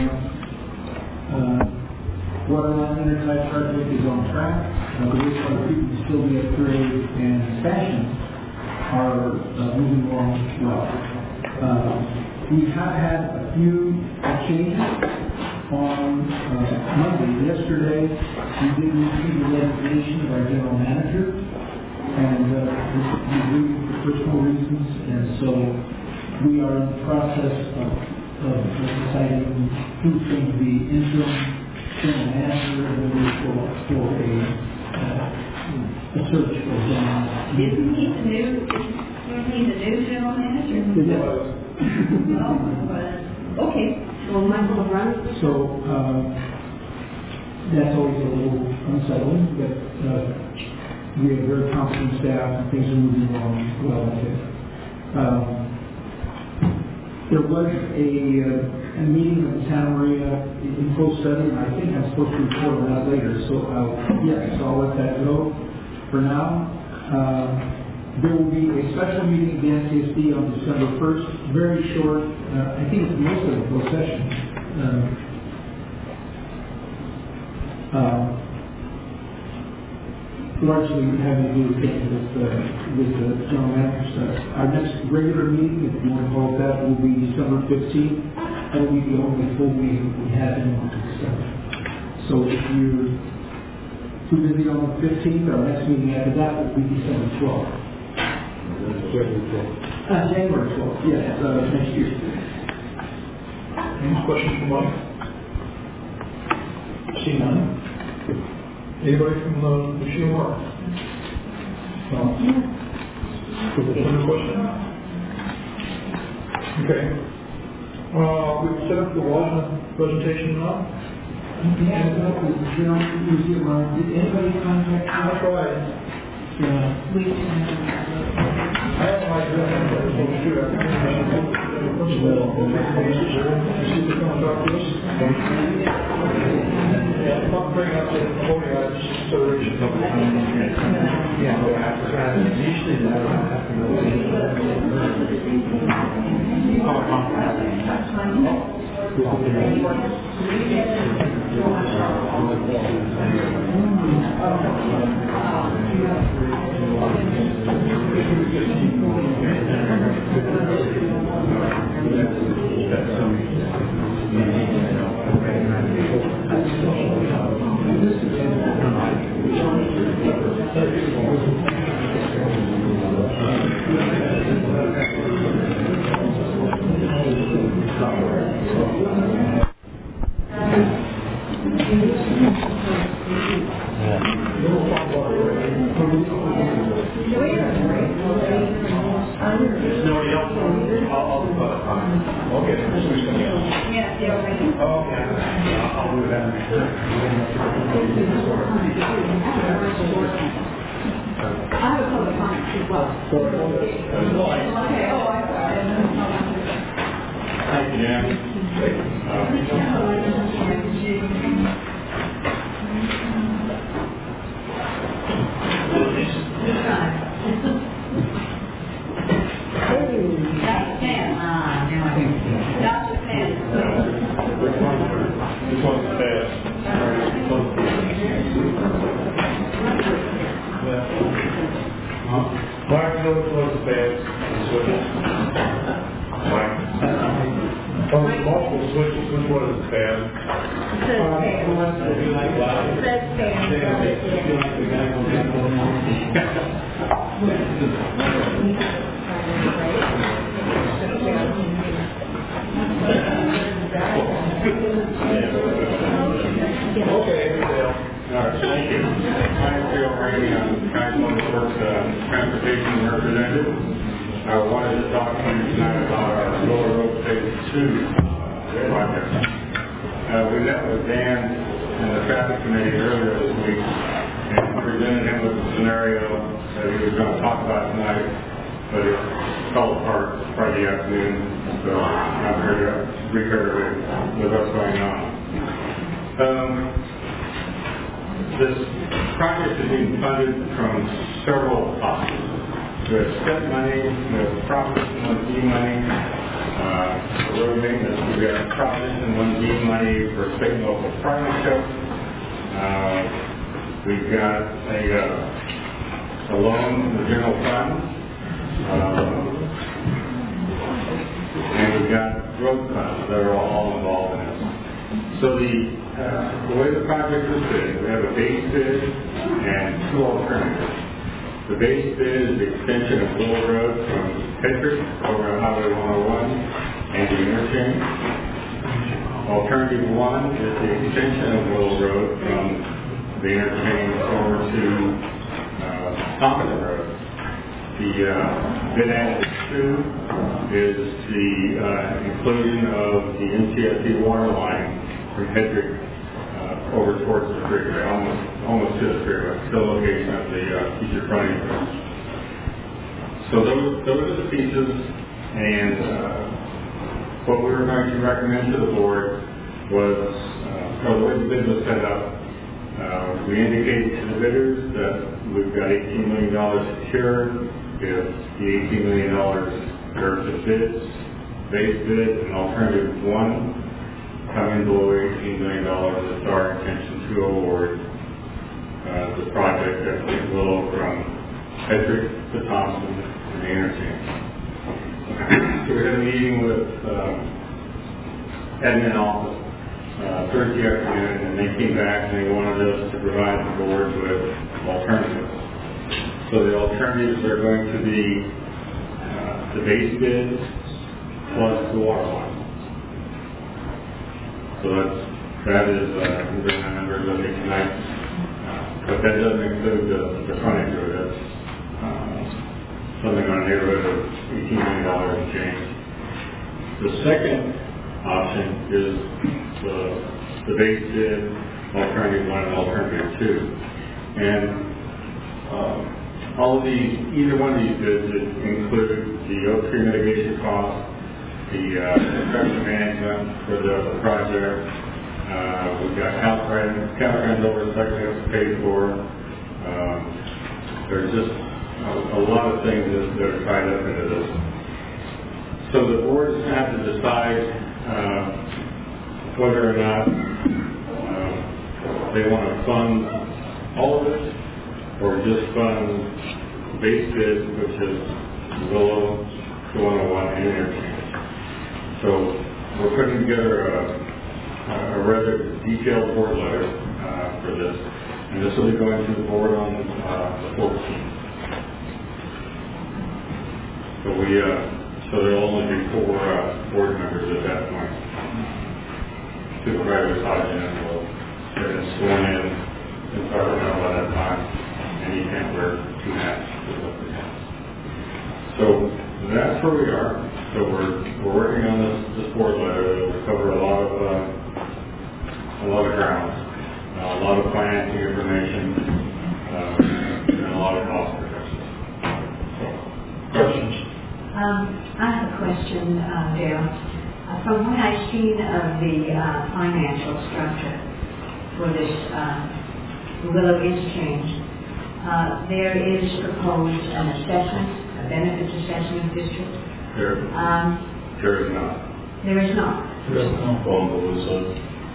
Water line intertie project is on track. The wastewater treatment facility upgrade and expansion are moving along well. We have had a few changes on Monday. Yesterday, we did receive the resignation of our general manager, and we agreed for personal reasons, and so we are in the process of deciding who's going to be interim general manager and then for a search for general manager. Isn't he the new general manager? Yes. Okay. Well, Michael runs. So that's always a little unsettling, but we have very competent staff and things are moving along well. There was a meeting of Santa Maria in full study, and I think I'm supposed to report on that later. So I'll let that go for now. There will be a special meeting at the NCSD on December 1st, very short. I think it's most of the closed session. Largely having to do with the general manager stuff. Our next regular meeting, if you want to call it that, will be December 15th. That will be the only full meeting we have in December. So if you're too busy on the 15th, our next meeting after that will be December 12th. January 12th, yes, next year. Any questions from Mike? See none. Anybody from the Shield Mark? No. Any question? Okay. We've set up the Washington presentation now. Did anybody contact? I tried. We I have my I'm not bringing up the podium consideration. Yeah, usually that have to go This project is being funded from several options. We have step money, we have Proposition 1D money, road maintenance, we have Proposition 1D money for state and local partnerships. We've got a loan in the general fund. And we've got growth funds that are all involved in it. So the way the project is bid, we have a base bid and two alternatives. The base bid is the extension of Willow Road from Hedrick over Highway 101 and the interchange. Alternative one is the extension of Willow Road from the interchange over to Thompson Road. The bid added two is the inclusion of the NCSD water line from Hedrick over towards the freeway, almost to the freeway, still location of the future frontage road. So those are the pieces, and what we were going to recommend to the board was, the way the bid was set up, we indicated to the bidders that we've got $18 million secured. If the $18 million are the bids, base bid, and alternative one coming below $18 million, it's our intention to award the project at Willow from Hedrick to Thompson and the interchange. So we had a meeting with admin office Thursday afternoon, and they came back and they wanted us to provide the board with alternatives. So the alternatives are going to be the base bid plus the water line. So that is the numbers of it tonight. But that doesn't include the frontage road. That's something on the neighborhood of $18 million and change. The second option is the base bid, alternative one, and alternative two. And all of these, either one of these bids include the oak tree mitigation cost, the construction management for the project. We've got Caltrans oversight we have to pay for. There's just a lot of things that are tied up into this. So the board is going to have to decide whether or not they want to fund all of it or just fund base bid, which is Willow, 101, and interchange. So we're putting together a rather detailed board letter for this, and this will be going to the board on the 14th. So there'll only be 4 board members at that point. Supervisor Hodgson will get it sworn in and start by that time, and he can't wear 2 hats. So that's where we are. So we're working on this board letter. It'll cover a lot of ground, a lot of financing information, and a lot of cost reductions. So, questions? I have a question, Dale. From what I've seen of the financial structure for this Willow interchange, there is proposed an assessment, a benefits assessment district. There is not. There is not. There's no Okay.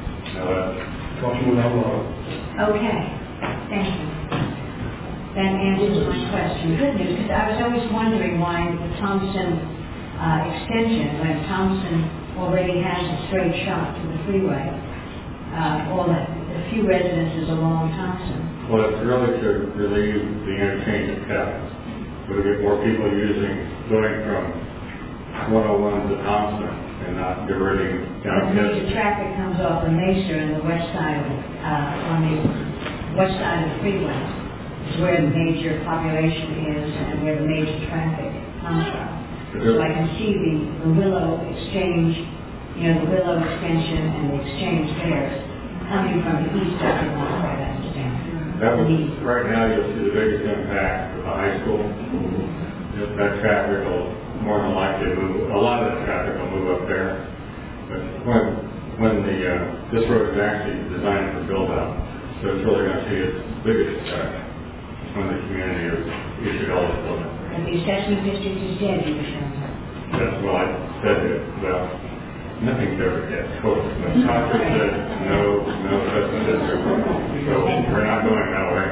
Okay. Thank you. That answers my question. Good news, because I was always wondering why the Thompson extension, when Thompson already has a straight shot to the freeway, all the few residences along Thompson. Well, it's really to relieve the interchange of traffic. We'll get more people going from 101 to Thompson and not diverting down The traffic comes off the Mesa and the west side of on the west side of the freeway is where the major population is and where the major traffic comes from. So I can see the Willow exchange, the Willow extension and the exchange there coming from the east of the line, I understand. Right now you'll see the biggest impact with the high school. That traffic will more than likely move, a lot of that traffic will move up there. But when this road is actually designed for build out, so it's really going to see its biggest effect when the community is issued all this building. And the assessment district is dead, you were saying. That's what I said it. Well, nothing's ever gets close. When Tasha said no assessment district, so we're not going that way.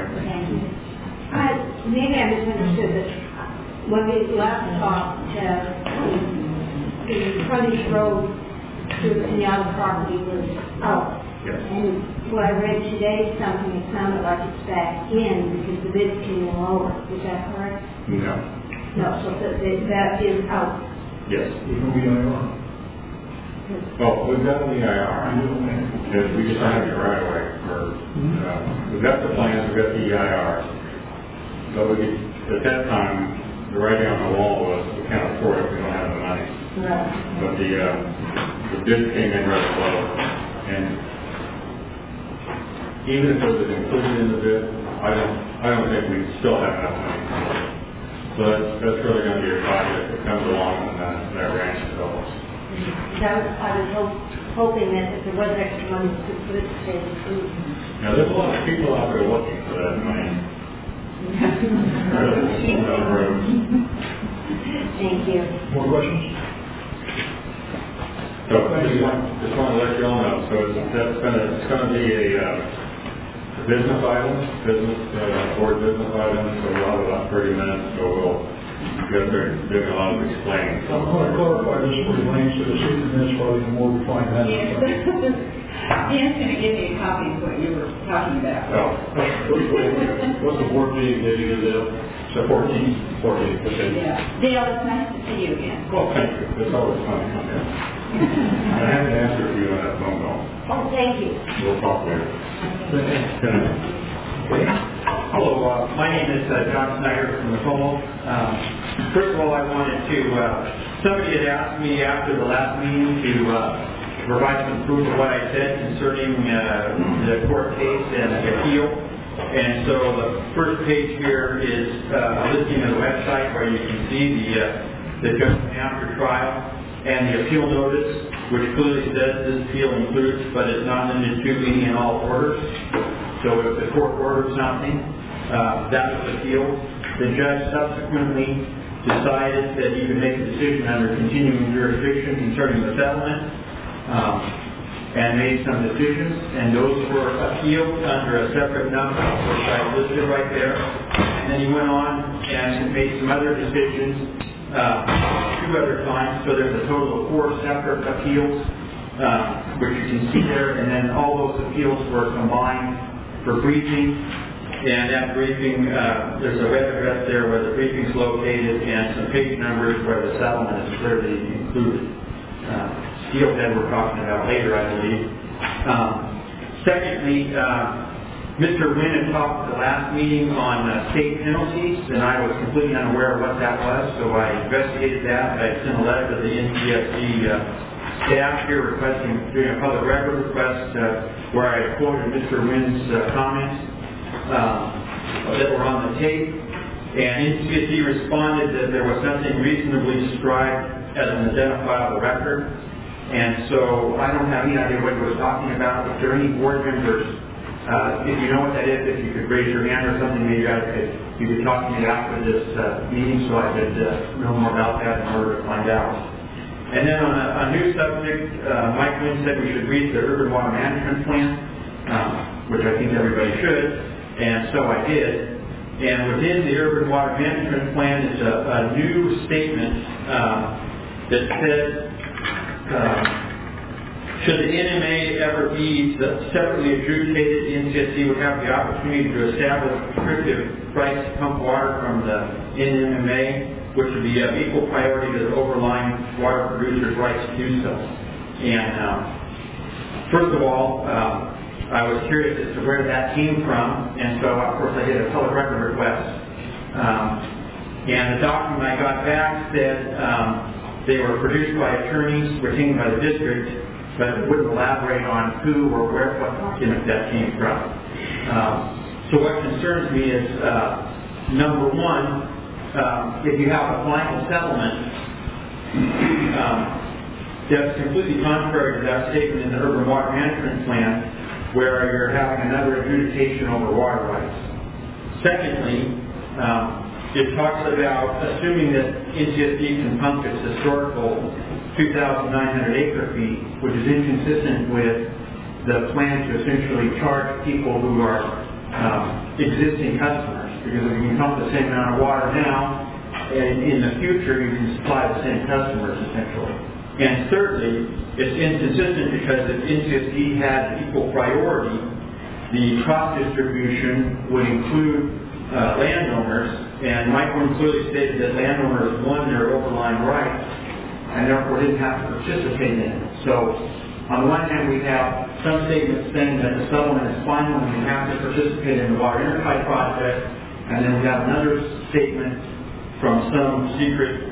Maybe I misunderstood this. When we last talked, the frontage road to the other property was out. Yes. And what I read today, something it sounded like it's back in because the bid came in lower. Is that correct? No. No, so that is out. Yes. Even VIR. Well, we've got the EIR. Because we just don't have it right away. We've got the plans, we've got the EIR. But at that time, the writing on the wall was we can't afford it, we don't have the money. Right. But the bid came in rather low. And even if it was included in the bid, I don't think we still have enough money. So that's really going to be a project that comes along and that ranch develops. I was hoping that if there was extra money, we could put it to stay included. Now, there's a lot of people out there looking for that money. Thank you. More questions? So just want to let you all know. So it's going to be a business item, board business item. So we'll have about 30 minutes. So we'll get there doing a lot of explaining. I'm going to clarify this for Elaine so this evening is probably more refined than Dan's going to give me a copy of what you were talking about. So, What's the board meeting that you did? so 14. Okay. Yeah. Dale, it's nice to see you again. Well, thank you. It's always fun to come here. I have to answer if you on that phone call. Oh, thank you. We'll talk later. Hello, my name is John Snyder from Macomb. First of all, I wanted to, somebody had asked me after the last meeting to provide some proof of what I said concerning the court case and the appeal. And so the first page here is a listing of the website where you can see the judgment after trial and the appeal notice, which clearly says this appeal includes, but is not limited to, any and all orders. So if the court ordered something, that was appealed. The judge subsequently decided that he could make a decision under continuing jurisdiction concerning the settlement and made some decisions, and those were appealed under a separate number, which I listed right there. And then he went on and made some other decisions 2 other times, so there's a total of 4 separate appeals, which you can see there, and then all those appeals were combined for briefing, and that briefing, there's a web address there where the briefing is located, and some page numbers where the settlement is clearly included. Steelhead we're talking about later, I believe. Secondly, Mr. Wynn had talked at the last meeting on state penalties, and I was completely unaware of what that was, so I investigated that. I sent a letter to the NTSC staff here doing a public record request where I quoted Mr. Wynn's comments that were on the tape, and NTSC responded that there was something reasonably described as an identifiable record, and so I don't have any idea what he was talking about. If there are any board members, if you know what that is, if you could raise your hand or something, maybe you could talk to me after this meeting so I could know more about that in order to find out. And then on a new subject, Mike Wynn said we should read the Urban Water Management Plan, which I think everybody should, and so I did. And within the Urban Water Management Plan is a new statement that says, should the NMA ever be separately adjudicated, the NTSC would have the opportunity to establish prescriptive rights to pump water from the NMA, which would be of equal priority to the overlying water producers' rights to do so. And first of all, I was curious as to where that came from, and so of course I did a public record request. And the document I got back said they were produced by attorneys retained by the district, but it wouldn't elaborate on who or where, what document that came from. So what concerns me is, number one, if you have a final settlement that's completely contrary to that statement in the Urban Water Management Plan, where you're having another adjudication over water rights. Secondly, it talks about assuming that NTSC can pump its historical 2,900 acre-feet, which is inconsistent with the plan to essentially charge people who are existing customers. Because if you can pump the same amount of water now, and in the future you can supply the same customers essentially. And thirdly, it's inconsistent because if NCSD had equal priority, the cost distribution would include landowners, and Michael clearly stated that landowners won their overlying rights and therefore didn't have to participate in it. So on one hand we have some statements saying that the settlement is final and we have to participate in the water enterprise project, and then we have another statement from some secret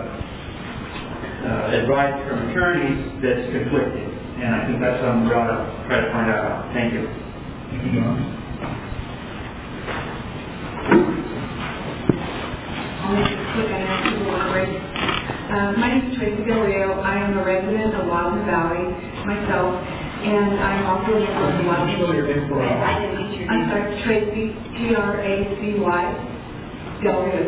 advice from attorneys that's conflicting. And I think that's something we ought to try to find out. Thank you. Thank you, John. I'll make it quick. I know people are great. My name is Tracy Galileo. I am a resident of Wazoo Valley myself, and I'm also a member of the Wazoo. Spell your name for us. I'm sorry, Tracy, Tracy Galileo,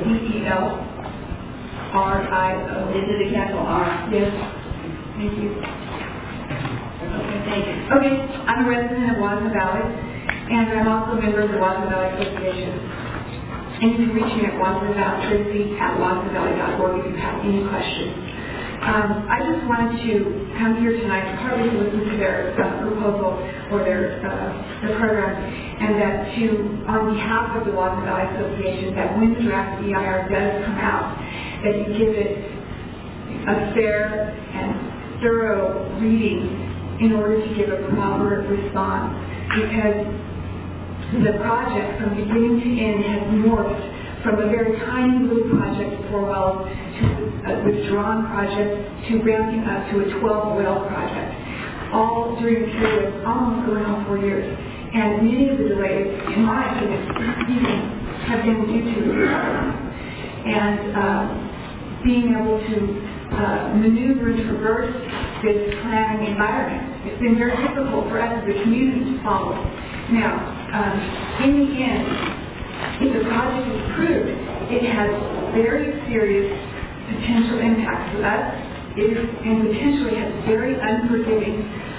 D-E-L-R-I-O. Is it a capital R? Yes. Thank you. Okay, thank you. Okay, I'm a resident of Wazoo Valley, and I'm also a member of the Wazoo Valley Association. And you can reach me at Tracy@wazoovalley.org if you have any questions. I just wanted to come here tonight partly to listen to their proposal or their program, and that on behalf of the Wazoo Valley Association, that when the draft EIR does come out, that you give it a fair and thorough reading in order to give a proper response, because the project from beginning to end has morphed from a very tiny little project of 4 wells to a withdrawn project to ramping up to a 12-well project, all during a period of almost going on 4 years. And many of the delays, in my opinion, have been due to the government. And being able to maneuver and traverse this planning environment, it's been very difficult for us as a community to follow. Now, in the end, if the project is approved, it has very serious potential impacts to us, and potentially has very unforgiving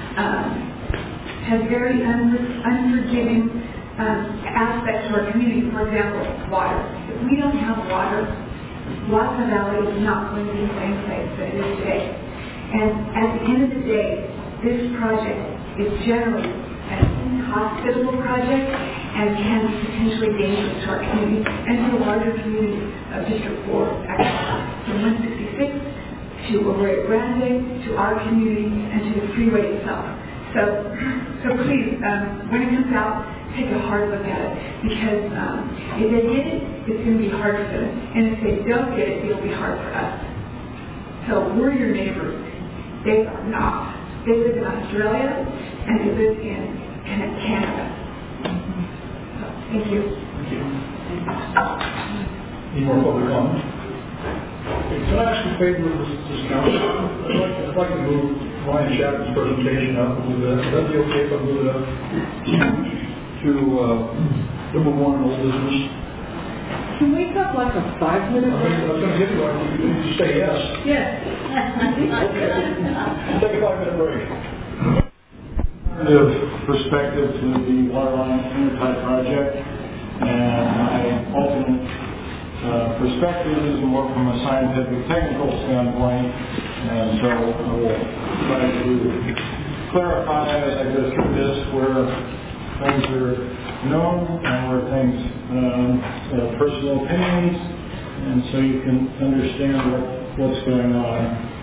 aspects to our community. For example, water. If we don't have water, Wazoo Valley is not going to be the same place that it is today. And at the end of the day, this project is generally an inhospitable project and can be potentially dangerous to our community and to the larger community of District 4, actually, from 166 to Arroyo Grande, to our community, and to the freeway itself. So please, when it comes out, take a hard look at it, because if they get it, it's going to be hard for them. And if they don't get it, it'll be hard for us. So we're your neighbors. They are not. They live in Australia, and they live in Canada. So, thank you. Thank you. Any more public comment? Okay, can I ask in favor of this council? I'd like to move Ryan Chapman's presentation up a little bit. Would that be okay if I move it up to number 1 in old business? Can we have like a 5-minute I was going to give you one. You can say yes. Yes. Okay. Take a 5-minute break. Perspective to the Waterline Enterprise project, and my ultimate perspective is more from a scientific technical standpoint, and so I will try to clarify as I go through this where things are known and where things personal opinions, and so you can understand what's going on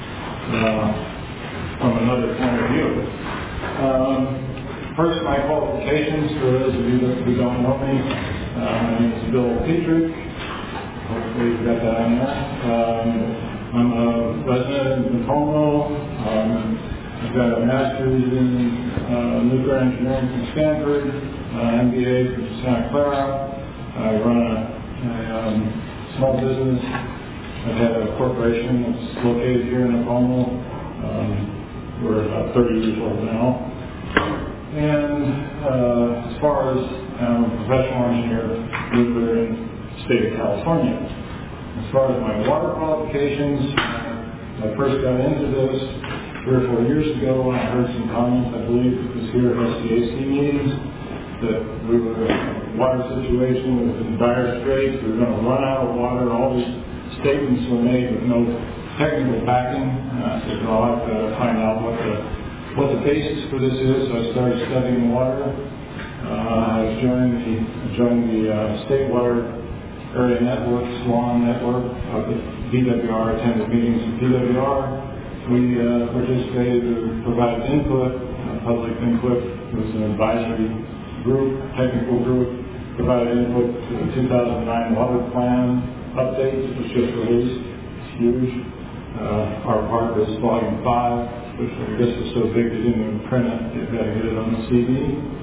from another point of view. First, my qualifications, for those of you who don't know me, my name is Bill Petrick. Hopefully you've got that on there. I'm a resident in Tacoma. I've got a master's in nuclear engineering from Stanford, MBA from Santa Clara. I run a small business. I've had a corporation that's located here in Tacoma. We're about 30 years old now. And as far as I'm a professional engineer, nuclear in the state of California. As far as my water qualifications, I first got into this 3 or 4 years ago when I heard some comments, I believe it was here at SCAC meetings, that we were in a water situation, we were in dire straits, we were going to run out of water. All these statements were made with no technical backing. And I said, well, I've got to find out what the basis for this is. So I started studying water. I joined the State Water Area Network, SWAN Network, the DWR, attended meetings of DWR. We participated to provide input, public input. It was an advisory group, technical group, provided input to the 2009 water plan update, which was just released. It's huge. Our part was volume 5, which I guess was so big they didn't even print it. You've got to get it on the CD.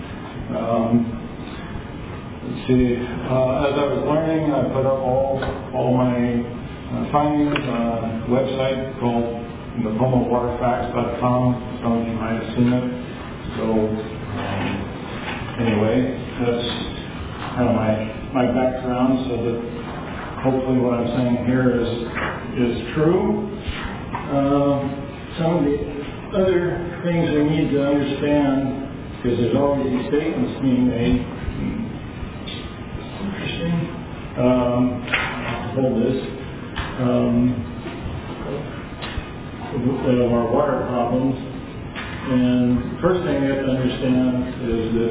Let's see. As I was learning, I put up all my findings on a website called NapomoWaterFacts.com. Some of you might have seen it. So anyway, that's kind of my background, so that hopefully what I'm saying here is true. Some of the other things we need to understand, because there's always these statements being made. Interesting. Hold this. Of our water problems. And the first thing we have to understand is that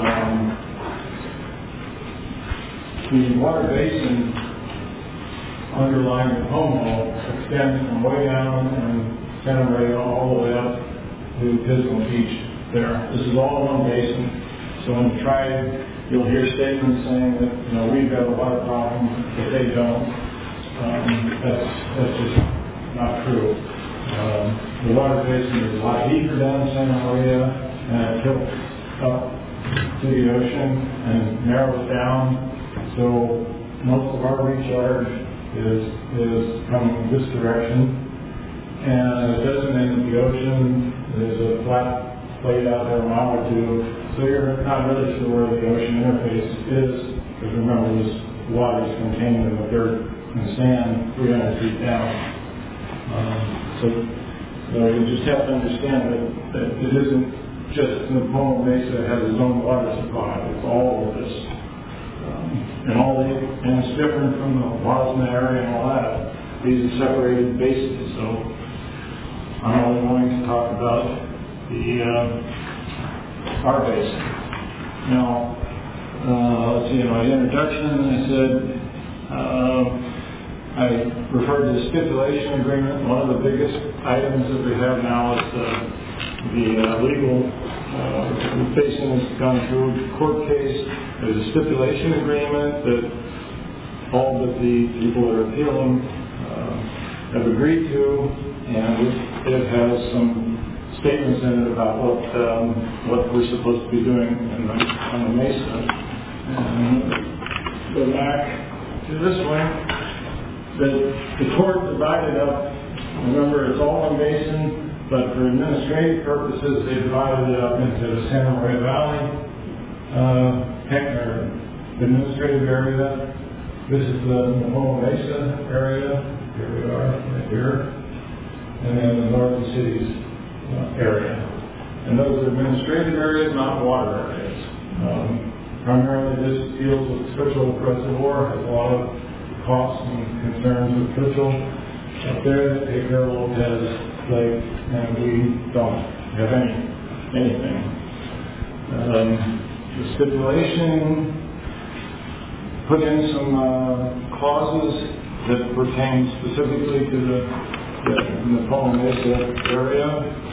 the water basin underlying the Pomo extends from way down in Santa Maria all the way up to Pismo Beach there. This is all one basin. So when you try it, you'll hear statements saying that, we've got a water problem, but they don't. That's just not true. The water basin is a lot deeper down in Santa Maria, and it tilts up to the ocean and narrows down. So most of our recharge is coming this direction, and it doesn't end at the ocean. There's a flat plate out there a mile or two, so you're not really sure where the ocean interface is, because remember, this water is contained in the dirt and sand 300 feet down. So you just have to understand that it isn't just the Pomo Mesa has its own water supply. It's all of this. And it's different from the Wasma area and all that. These are separated basins. So I'm only going to talk about our basin. Now, let's see, in my introduction I said I referred to the stipulation agreement. One of the biggest items that we have now is the legal basin has gone through a court case. There's a stipulation agreement that all but the people that are appealing have agreed to, and it has some statements in it about what we're supposed to be doing on the Mesa. And go back to this one. The court divided up, remember it's all one basin, but for administrative purposes they divided it up into the Santa Maria Valley administrative area. This is the Napomo Mesa area. Here we are, right here. And then the Northern Cities area. And those are administrative areas, not water areas. Primarily this deals with Churchill Reservoir, has a lot of costs and concerns with Churchill. Up there, they take care of Lopez Lake, and we don't have anything. The stipulation put in some clauses that pertain specifically to the Napomo Mesa area,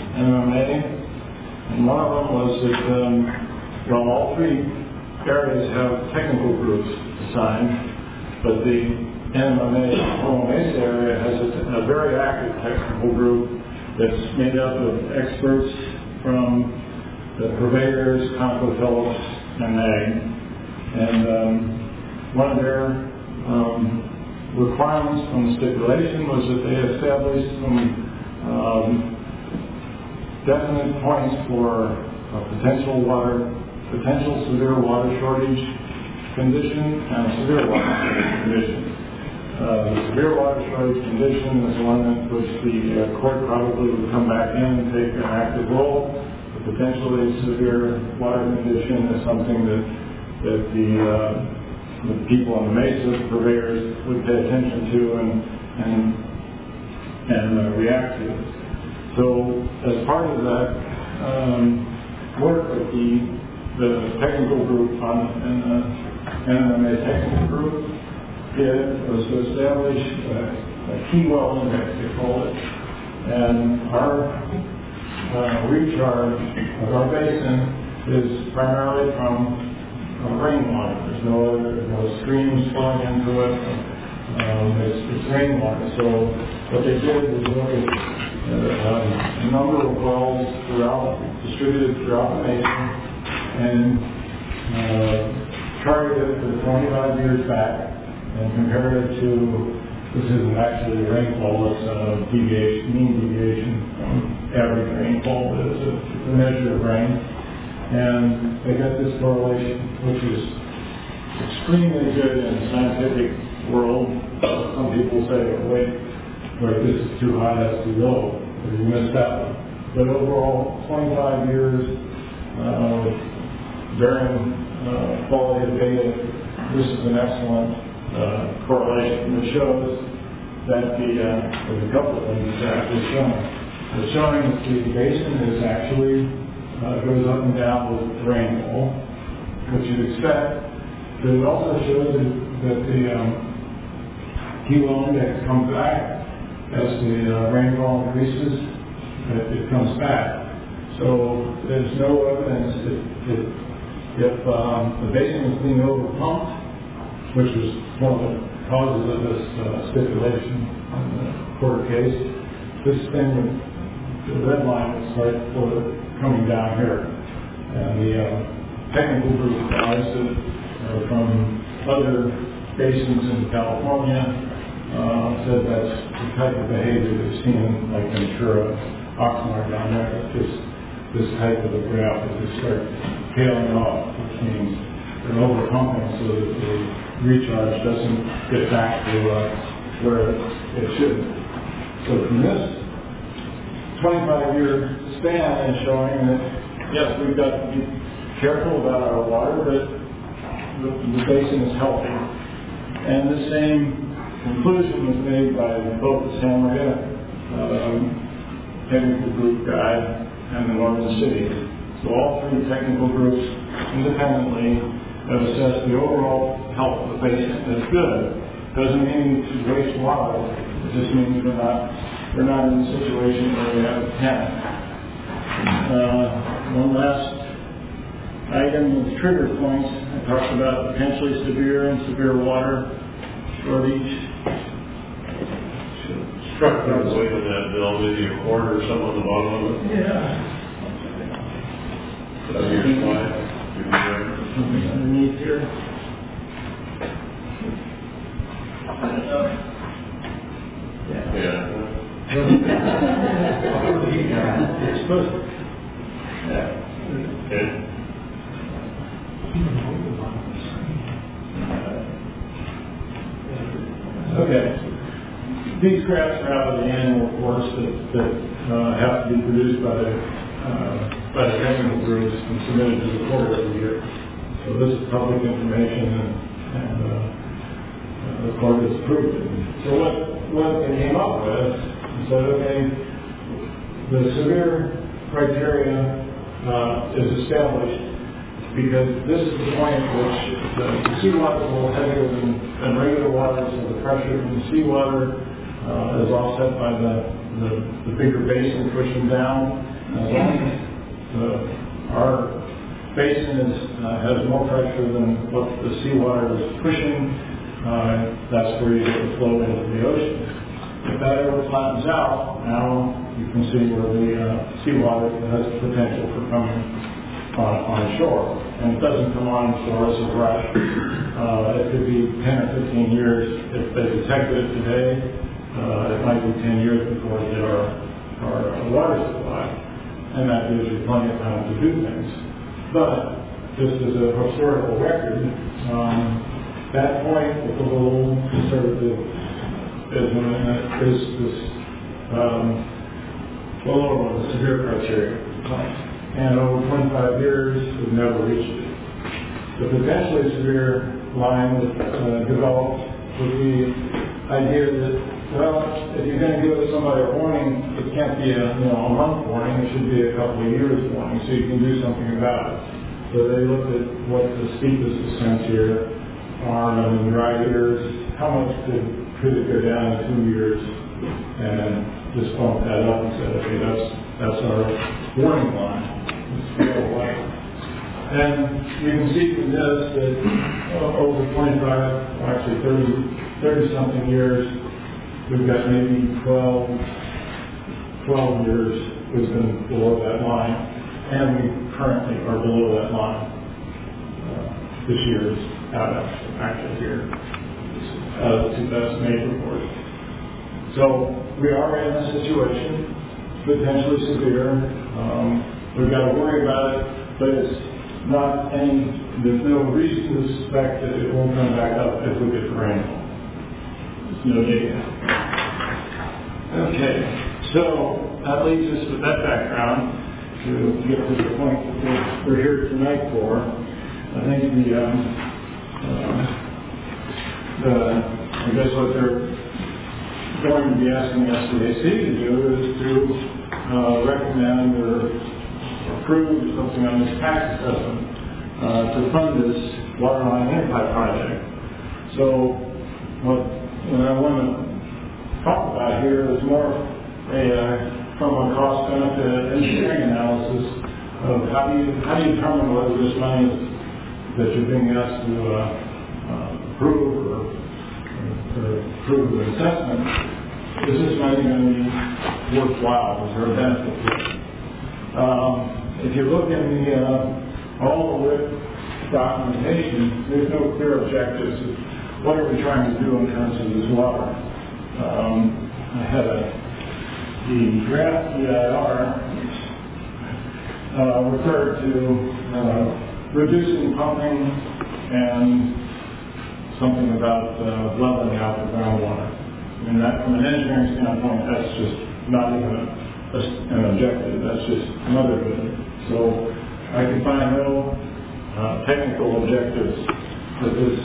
MMA, and one of them was that all three areas have technical groups assigned. But the MMA, Napomo Mesa area, has a very active technical group that's made up of experts from the purveyors, ConocoPhillips, and AG. And one of their requirements from the stipulation was that they established some definite points for a potential severe water shortage condition and a severe water shortage condition. The severe water shortage condition is one in which the court probably would come back in and take an active role. The potentially severe water condition is something that the people on the Mesa purveyors would pay attention to and react to. So as part of that work that the technical group and the NMA technical group did was to establish a key well index, they called it. And our recharge of our basin is primarily from rainwater. There's no streams flowing into it. It's rainwater. So what they did was look at a number of wells distributed throughout the nation and targeted for 25 years back and compared it to, this isn't actually rainfall, it's mean deviation from average rainfall, but it's a measure of rain. And they got this correlation, which is extremely good in the scientific world. Some people say, wait, this is too high, that's too low, or you missed that one. But overall, 25 years, varying quality of data, this is an excellent correlation that shows that there's a couple of things that it's showing. It's showing that the basin is actually goes up and down with rainfall, which you'd expect. But it also shows that the key well index comes back as the rainfall increases. It comes back. So there's no evidence that if the basin was being overpumped, which was one of the causes of this stipulation in the court case, this thing the red line would start coming down here. And the technical group guys that are from other basins in California said that's the type of behavior they've seen, like Ventura, Oxnard down there. It's just this type of a graph that they start tailing off, which means they're overpumping so that the recharge doesn't get back to where it should. So from this 25-year span is showing that, yes, we've got to be careful about our water, but the basin is healthy. And the same conclusion was made by both the San Maria technical group guy and the Northern Cities. So all three technical groups independently have assessed the overall health of the basin as good. Doesn't mean to waste water. It just means we're not in a situation where we have a 10. One last item was trigger points. I talked about potentially severe and severe water shortage. Struck that way in that bill, maybe a quarter or something on the bottom of it. Yeah. That's your slide. Something underneath here. Yeah. It's supposed to. Yeah. Okay. Okay. These graphs are out of the annual reports that have to be produced by the technical groups and submitted to the court every year. So this is public information, and the court has approved it. So what they came up with said, okay, the severe criteria is established because this is the point at which the seawater is a little heavier than regular water, so the pressure from the seawater is offset by the bigger basin pushing down. As long as our basin has more pressure than what the seawater is pushing, that's where you get the flow into the ocean. If that ever flattens out, now you can see where the seawater has potential for coming on shore. And it doesn't come on shore as a rush. It could be 10 or 15 years. If they detected it today, it might be 10 years before we get our water supply. And that gives you plenty of time to do things. But just as a historical record, that point with a little conservative is this lower one, the severe criteria. And over 25 years, we've never reached it. The potentially severe line that developed with the idea that, well, if you're going to give somebody a warning, it can't be a month warning, it should be a couple of years warning, so you can do something about it. So they looked at what the steepest ascents here are in dry years, how much could it go down in 2 years, and just bumped that up and said, okay, that's our warning line. And you can see from this that over 25, actually 30-something years, we've got maybe 12 years we've been below that line, and we currently are below that line. This year's actual year, out of the 2008 report. So we are in a situation, potentially severe. We've got to worry about it, but it's not there's no reason to suspect that it won't come back up if we get rainfall. There's no data. Okay, so that leads us with that background to get to the point that we're here tonight for. I think I guess what they're going to be asking SCAC to do is to recommend or approve something on this tax assessment to fund this water line impact project. So what I want to talk about here is more from a cost-benefit engineering analysis of how do you determine whether this money that you're being asked to approve or approve the assessment, is this money going to be worthwhile? Is there a benefit to it? If you look in all the WIP documentation, there's no clear objectives of what are we trying to do in terms of this water. I had the draft EIR referred to reducing pumping and something about leveling out the groundwater. And that, from an engineering standpoint, that's just not even an objective. That's just another good. So I can find no technical objectives that this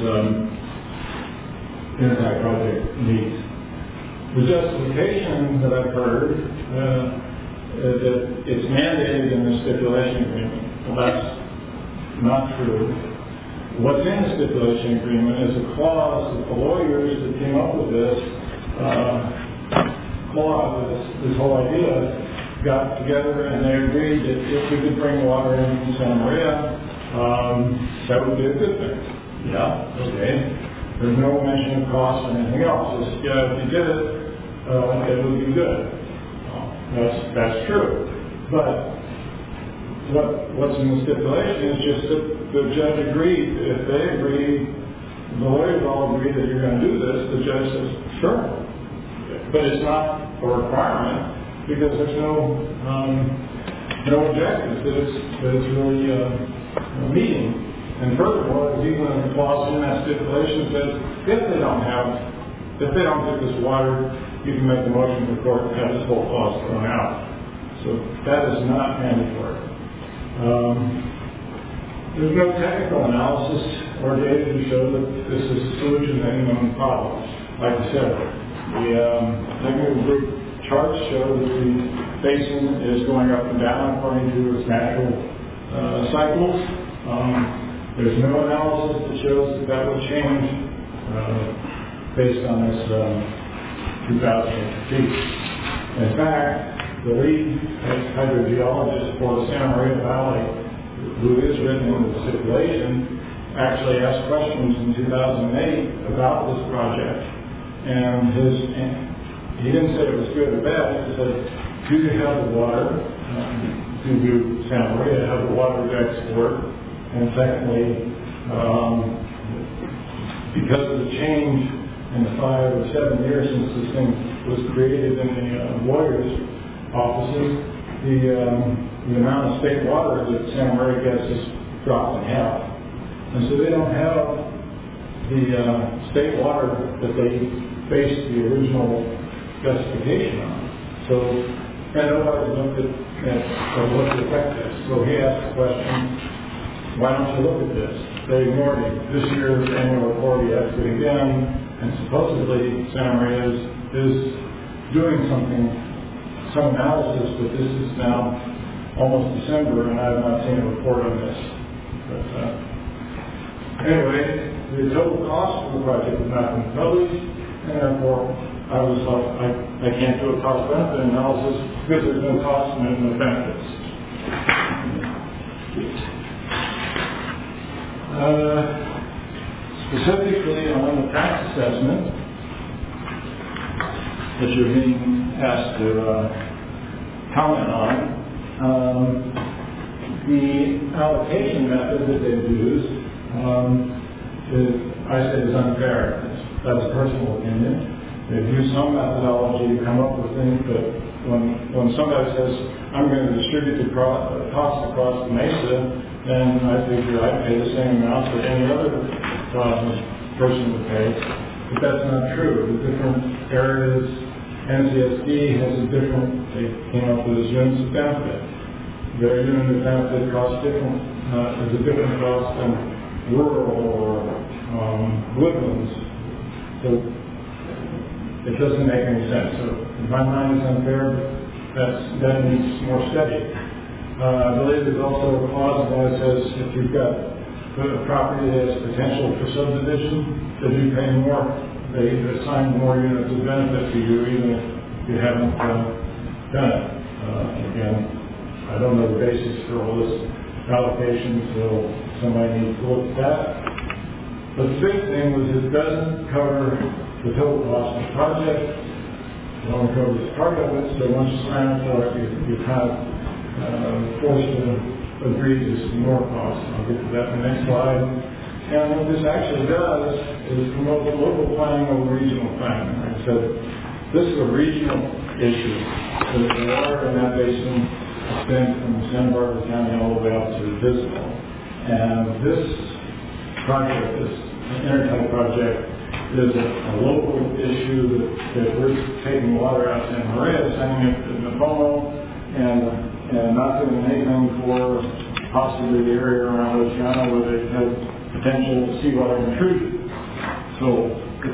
impact project meets. The justification that I've heard is that it's mandated in the stipulation agreement. Well, that's not true. What's in the stipulation agreement is a clause that the lawyers that came up with this this whole idea, got together and they agreed that if we could bring water in from Santa Maria, that would be a good thing. Yeah, okay. There's no mention of cost or anything else. Just, if you did it, it would be good. That's true. But what's in the stipulation is just that the judge agreed. If they agree, the lawyers all agree that you're going to do this, the judge says, sure. But it's not a requirement because there's no objective that it's really meeting. And furthermore, there's even a clause in that stipulation that says if they don't get this water, you can make the motion to the court to have this whole clause thrown out. So that is not mandatory. There's no technical analysis or data to show that this is a solution to any known problem. Like I said, the technical group charts show that the basin is going up and down according to its natural cycles. There's no analysis that shows that would change based on this 2,000 feet. In fact, the lead hydrogeologist for the Santa Maria Valley, who is written in the stipulation, actually asked questions in 2008 about this project. And he didn't say it was good or bad. He said, do you have the water? Do you, Santa Maria, have the water to export? And secondly, because of the change in the 5 or 7 years since this thing was created in the lawyers' offices, the amount of state water that Santa Maria gets is dropped in half. And so they don't have the state water that they based the original specification on. So, and nobody looked at what the effect is. So he asked the question, why don't you look at this? They ignored it. This year's annual report, he asked it again, and supposedly Santa Maria is doing some analysis, but this is now almost December, and I have not seen a report on this. But anyway, the total cost of the project has not been published, and therefore I was like, I can't do a cost-benefit analysis because there's no cost and no benefits. Specifically on the tax assessment that you're being asked to comment on, the allocation method that they've used I say is unfair. That's a personal opinion. They've used some methodology to come up with things, but when somebody says, I'm going to distribute the costs across the mesa, then I figure I'd pay the same amount that any other person would pay. But that's not true. The different areas, NCSD has a different, they came up with units of benefit. Their unit of benefit costs different, is a different cost than rural or woodlands. So it doesn't make any sense. So in my mind, it's unfair, but that needs more study. I believe there's also a clause that says if you've got a property that has potential for subdivision, that you pay more. They assign more units of benefit to you, even if you haven't done it. Again, I don't know the basis for all this allocation, so somebody needs to look at that. But the big thing was it doesn't cover the total cost of the project. It only covers part of it, so once you sign up for it, you're kind of forced to agree to some more costs. I'll get to that in the next slide. And what this actually does is promote the local planning over regional planning. Like I said, this is a regional issue. So the water in that basin extends from Santa Barbara County all the way up to Bismarck. And this project, this intertype project, is a local issue that we're taking water out of Santa Maria, sending it to Napomo, and not doing anything for possibly the area around Luciano where they have potential seawater intrusion. So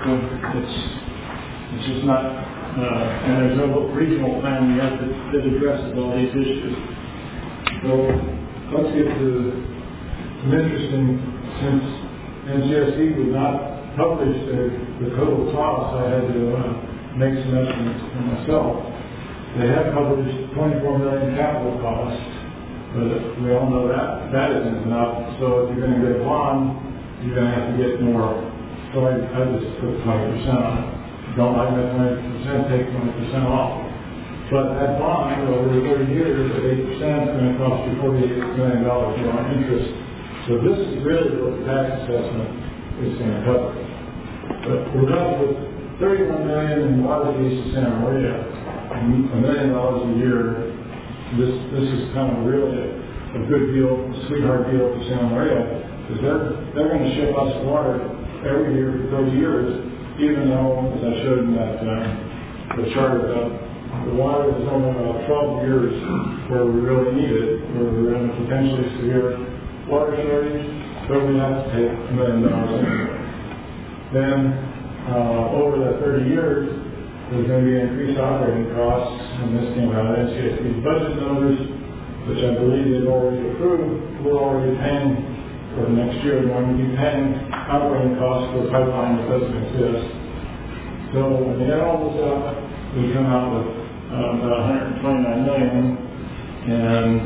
it's just not, and there's no regional plan yet that addresses all these issues. So let's get to some interesting, since NCSD would not publish the total costs, I had to make some estimates for myself. They have published 24 million capital costs, but we all know that isn't enough. So if you're going to get a bond, you're going to have to get more. So I just put 20% on it. Don't like that 20%, take 20% off. But that bond over 30 years at 8% is going to cost you $48 million more on interest. So this is really what the tax assessment is going to cover. But we're left with $31 million in water fees to Santa Maria. $1 million a year. This is kind of really a good deal, a sweetheart deal for Santa Maria, because they're going to ship us water every year for 30 years, even though, as I showed in that the chart, the water is only about 12 years where we really need it, where we're in a potentially severe water shortage, but we have to take $1 million anyway. Then over the 30 years, there's going to be increased operating costs, and this came out of NCSD's budget numbers, which I believe they've already approved. We're already paying for the next year. We're going to be paying operating costs for a pipeline that doesn't exist. So when you add all this up, we come out with about $129 million, and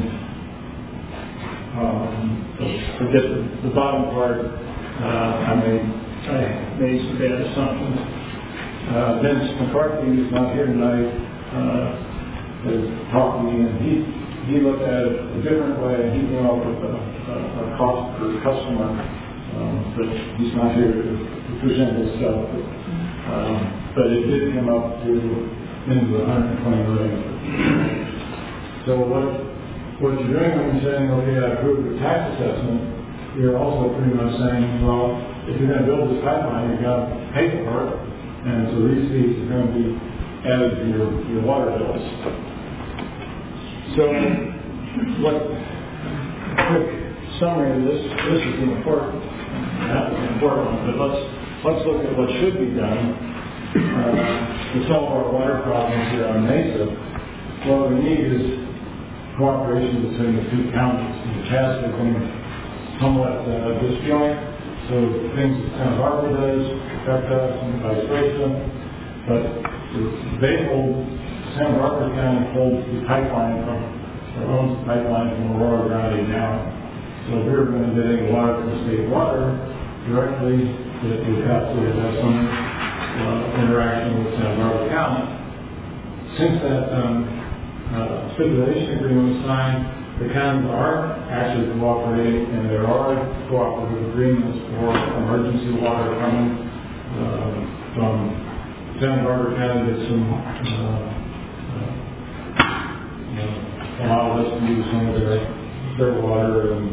forget the bottom part. I made some bad assumptions. Vince McCarthy, who's not here tonight, was talking, and he looked at it a different way, and he came up with a cost per customer, but he's not here to present his stuff. But it did come up to into the $120 million. So what you're doing when you're saying, okay, I approved the tax assessment, you're also pretty much saying, well, if you're going to build this pipeline, you've got to pay for it, and so these fees are going to be added to your water bills. So, what quick summary of this is important. That was important, but let's look at what should be done to solve our water problems here on Mesa. What we need is cooperation between the two counties. In the past, they've been somewhat disjoint, so things that Santa Barbara does affect us and vice versa. But Santa Barbara County holds the pipeline owns the pipeline from Aurora Grande down. So if we were going to get any water from state water directly, it would have to have some interaction with Santa Barbara County. Since that stipulation agreement was signed, the counties are actually cooperating, and there are cooperative agreements for emergency water coming from Santa Barbara County. That some allow us to use some of their water, and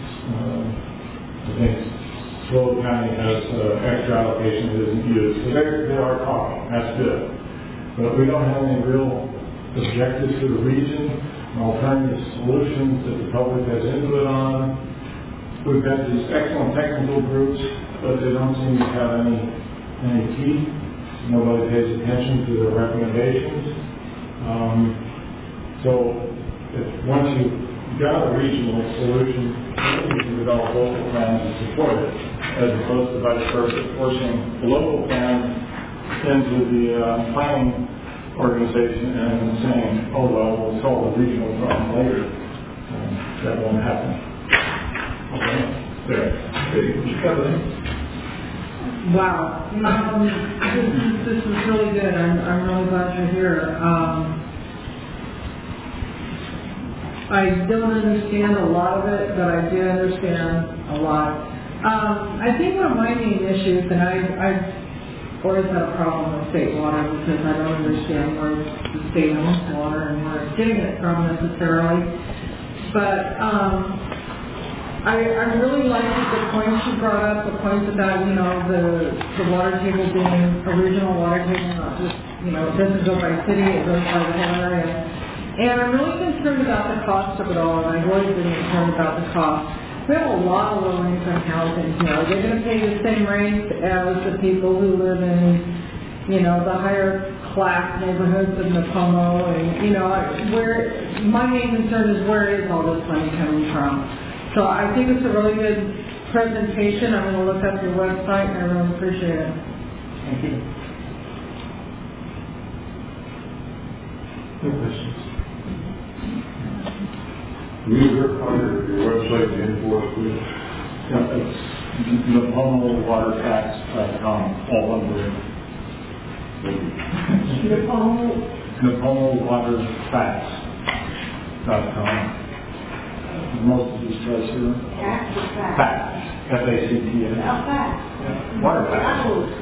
I think Slow County has extra allocation that isn't used. So they are talking. That's good. But we don't have any real objectives for the region, alternative solutions that the public has input on. We've got these excellent technical groups, but they don't seem to have any teeth. Nobody pays attention to their recommendations. So once you've got a regional solution, you can develop local plans to support it, as opposed to vice versa, forcing the local plan into the planning organization and saying, oh, well, we'll solve the regional problem later. That won't happen. Okay? There. Wow. This is really good. I'm really glad you're here. I don't understand a lot of it, but I do understand a lot. I think one of my main issues, and I've always had a problem with state water because I don't understand where the state owns water and where it's getting it from necessarily. But I really liked the points you brought up, the points about, the water table being original water table, not just, it doesn't go by city, it goes by the whole area. And I'm really concerned about the cost of it all, and I've always been concerned about the cost. We have a lot of low-income housing here. They're going to pay the same rates as the people who live in, the higher class neighborhoods of Napomo. And, where my main concern is where is all this money coming from? So I think it's a really good presentation. I'm going to look up your website, and I really appreciate it. Thank you. No questions. We require your website to enforce with. Yeah, it's NapomoWaterTax.com, all under it. NapomoWaterTax.com. Most of these guys here. Facts. F-A-C-T-S. Water facts.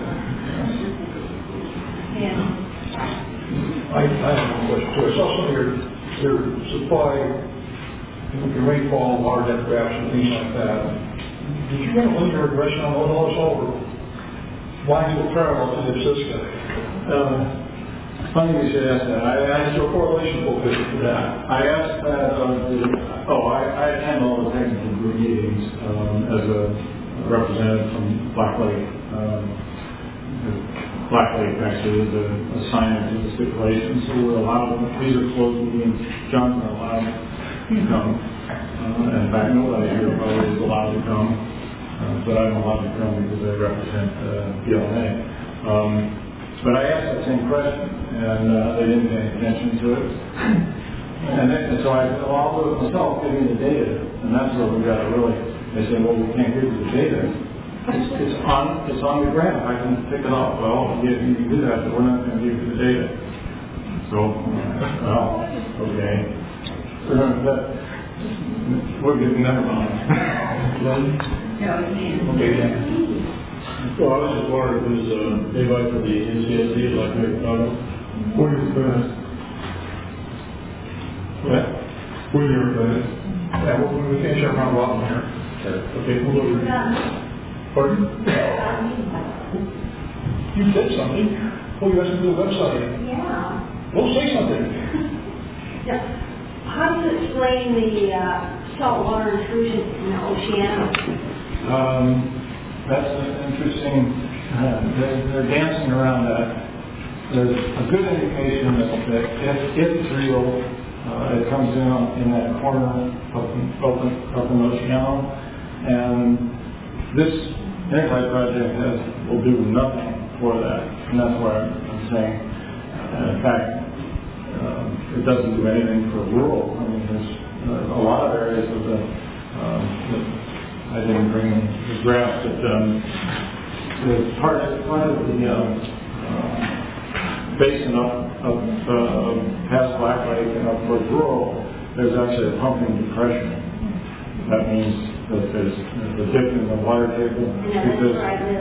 I have a question too. I saw some of your supply, your rainfall, water depth graphs and things like that. Did you get a linear regression on all those over? Lines were parallel to the Cisco. Funny you should ask that. Is there a correlation book for that? I asked that I attend all the technical group meetings as a representative from Black Lake. Black Lake actually is a signer to the stipulation, so we're allowed, these are closed meetings, John's not allowed to come. In fact, nobody here probably is allowed to come, but I'm allowed to come because I represent PLA. But I asked the same question, and they didn't pay attention to it. And so I said, well, I'll do it myself, give me the data. And that's where we got it really. They said, well, we can't give you the data. It's on the graph. I can pick it up. Well, yeah, you can do that, but we're not going to give you the data. So, well, okay. We're getting never mind. Okay, yeah. Well, I was just wondering if there's anybody for the NCSD like to make a comment. What are your plans? What? What are your plans? Yeah, we can't shut around Robin here. Okay, we'll go over. Pardon? You said something. Oh, you asked me to do a website. Yeah. Well, say something. Yeah. How do you explain the saltwater intrusion in the Oceano? That's an interesting, they're dancing around that. There's a good indication that if it's real, it comes in that corner up in Oceano, and this Intertie project will do nothing for that, and that's why I'm saying, in fact, it doesn't do anything for rural. I mean, there's a lot of areas of the, I didn't bring the graph, but the part of the basin up past Black Lake and up towards rural, there's actually a pumping depression. That means that there's a dip in the water table. Because,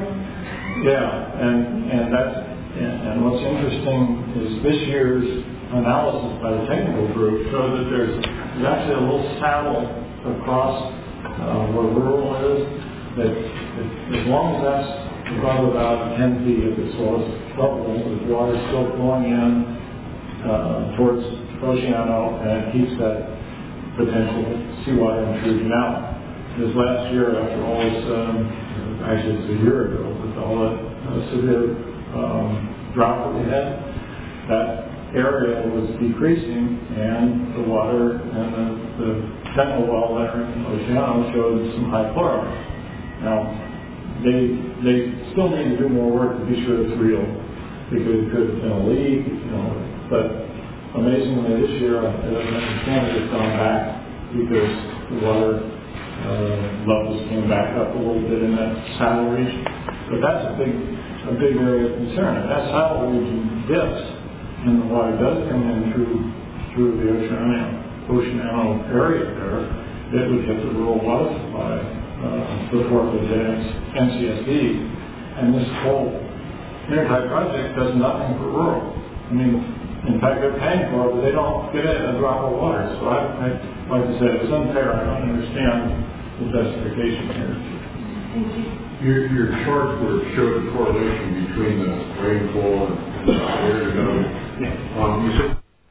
and what's interesting is this year's analysis by the technical group showed that there's actually a little saddle across where rural is, that as long as that's above about 10 feet of its lowest level, the water is still flowing in towards Oceano, and it keeps that potential seawater intrusion out. This last year, after all this, actually it's a year ago, with all that severe drought that we had, that area was decreasing, and the water and the fentanyl well there in Oceano showed some high chloride. Now, they still need to do more work to be sure it's real, because it could have been a leak, but amazingly this year, I understand it's gone back because the water levels came back up a little bit in that saddle region. But that's a big area of concern. If that saddle region dips, and the water does come in through the Oceano area there, it would hit the rural water supply before it would hit NCSD. And this whole Intertie project does nothing for rural. I mean, in fact, they're paying for it, but they don't get a drop of water. So I like to say, it's unfair. I don't understand the justification here. Your charts were showed a correlation between the rainfall and where to go. You said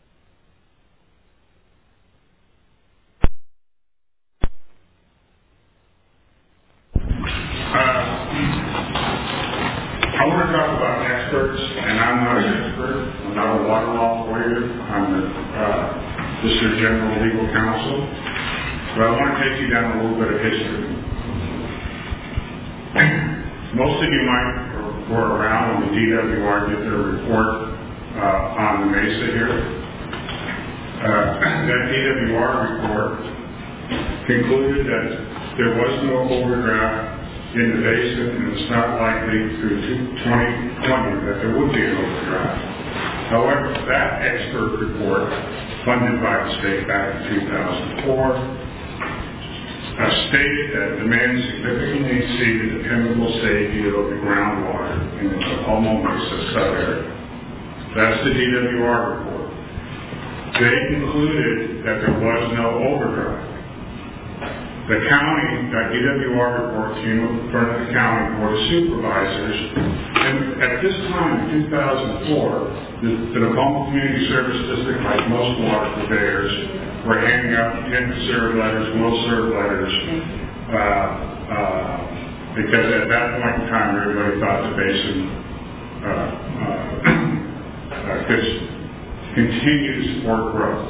I want to talk about experts, and I'm not an expert. I'm not a water law lawyer. I'm just your general legal counsel. But I want to take you down a little bit of history. Most of you were around when the DWR did their report on the Mesa here. That DWR report concluded that there was no overdraft in the basin, and it's not likely through 2020 that there would be an overdraft. However, that expert report, funded by the state back in 2004, stated that demand significantly exceeded the dependable safety of the groundwater in the Oklahoma Mesa sub-area. That's the DWR report. They concluded that there was no overdraft. The county, that DWR report came in front of the county board of supervisors, and at this time in 2004, the Oklahoma Community Service District, like most water purveyors, were handing out serve letters, will serve letters, because at that point in time, everybody thought the basin could continue to support growth.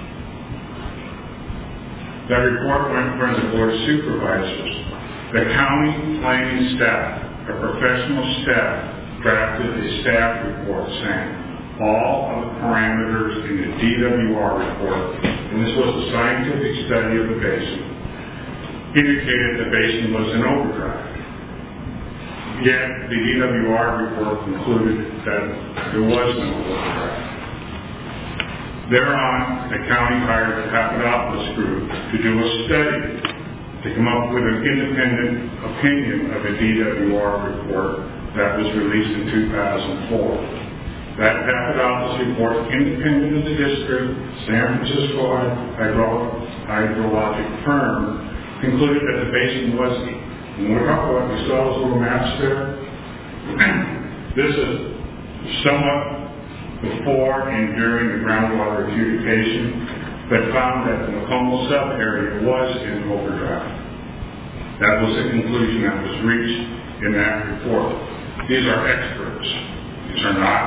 That report went in front of the Board of Supervisors. The county planning staff, a professional staff, drafted a staff report saying all of the parameters in the DWR report, and this was a scientific study of the basin, indicated the basin was in overdrive. Yet the DWR report concluded that there was no overdrive. Thereon, the county hired the Papadopoulos group to do a study to come up with an independent opinion of the DWR report that was released in 2004. That Papadopoulos report, independent of the district, San Francisco hydrologic firm, concluded that the basin was When we talk about, we saw those little maps there. This is somewhat before and during the groundwater adjudication, but found that the Macomb sub area was in overdraft. That was the conclusion that was reached in that report. These are experts. These are not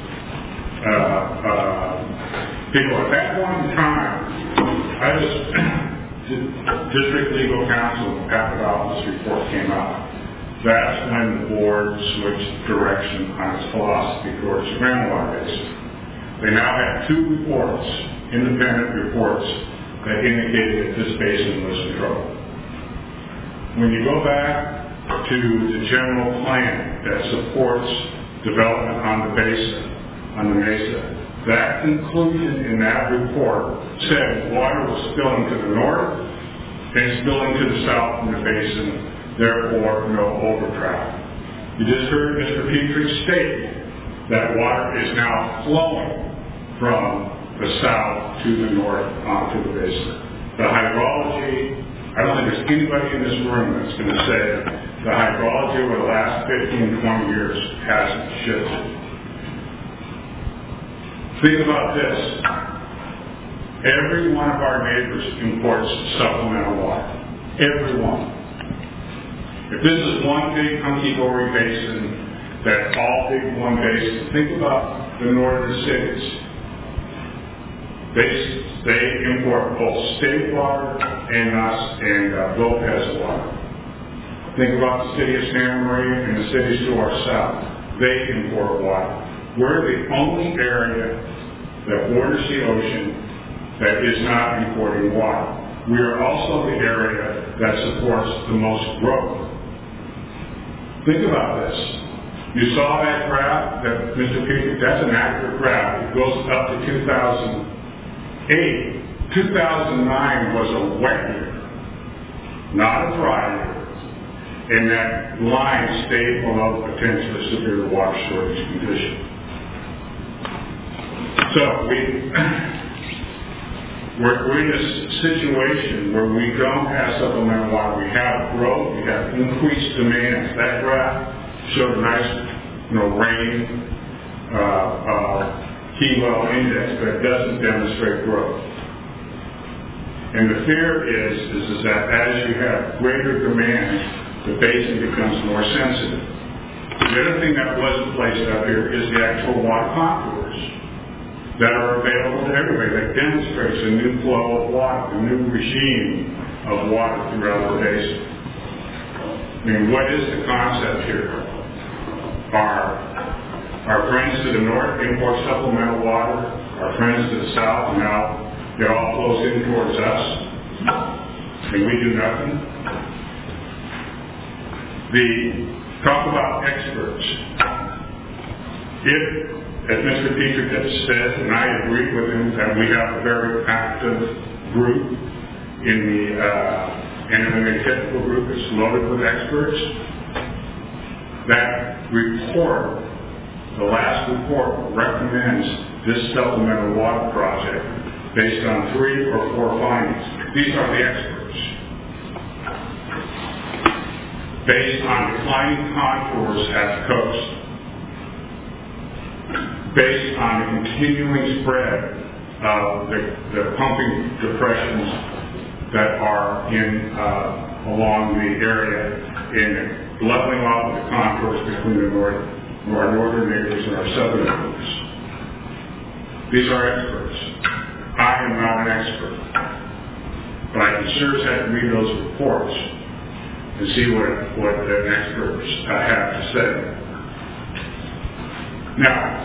people. At that point in time, I was district legal counsel after this report came out. That's when the board switched direction on its philosophy towards the groundwater basin. They now have two reports, independent reports, that indicated that this basin was in trouble. When you go back to the general plan that supports development on the basin, on the mesa, that conclusion in that report said water was spilling to the north and spilling to the south in the basin, therefore no overdraft. You just heard Mr. Petrie state that water is now flowing from the south to the north onto the basin. The hydrology, I don't think there's anybody in this room that's going to say the hydrology over the last 15, 20 years hasn't shifted. Think about this. Every one of our neighbors imports supplemental water. Every one. If this is one big hunky-dory basin, that's all big one basin, think about the northern cities. They import both state water and Lopez water. Think about the city of Santa Maria and the cities to our south. They import water. We're the only area that borders the ocean that is not importing water. We are also the area that supports the most growth. Think about this. You saw that graph that Mr. Petrie, that's an accurate graph. It goes up to 2008. 2009 was a wet year, not a dry year. And that line stayed below potentially severe water shortage condition. So we're in a situation where we don't have supplemental water. We have growth, we have increased demand. That graph showed a nice, rain, key well index, but it doesn't demonstrate growth. And the fear is that as you have greater demand, the basin becomes more sensitive. The other thing that wasn't placed up here is the actual water contours that are available to everybody that demonstrates a new flow of water, a new regime of water throughout the basin. I mean, what is the concept here? Our friends to the north import supplemental water, our friends to the south, now it all flows in towards us, and we do nothing. Talk about experts. As Mr. Petrie has said, and I agree with him, that we have a very active group in the NMMA technical group. It's loaded with experts. That report, the last report, recommends this supplemental water project based on 3 or 4 findings. These are the experts. Based on declining contours at the coast, based on the continuing spread of the pumping depressions that are along the area in leveling off the contours between our northern neighbors and our southern neighbors. These are experts. I am not an expert, but I can sure as heck read those reports and see what the experts have to say. Now,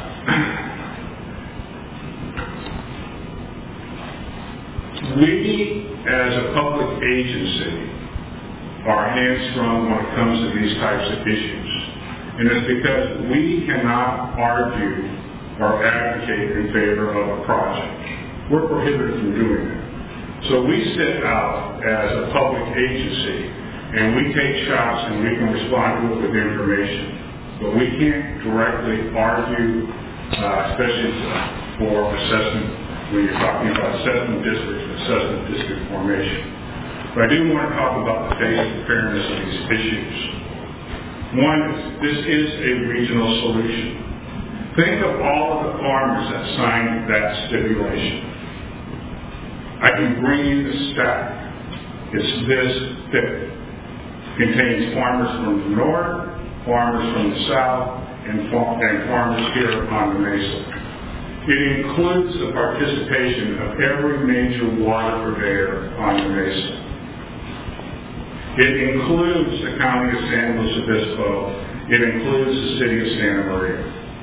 we, as a public agency, are hamstrung when it comes to these types of issues. And it's because we cannot argue or advocate in favor of a project. We're prohibited from doing that. So we sit out as a public agency and we take shots and we can respond to it with information. But we can't directly argue, especially for assessment, when you're talking about assessment districts and assessment district formation. But I do want to talk about the basic fairness of these issues. One is, this is a regional solution. Think of all of the farmers that signed that stipulation. I can bring you the stack. It's this thick. It contains farmers from the north, farmers from the south, and farmers here on the Mesa. It includes the participation of every major water purveyor on the Mesa. It includes the county of San Luis Obispo. It includes the city of Santa Maria.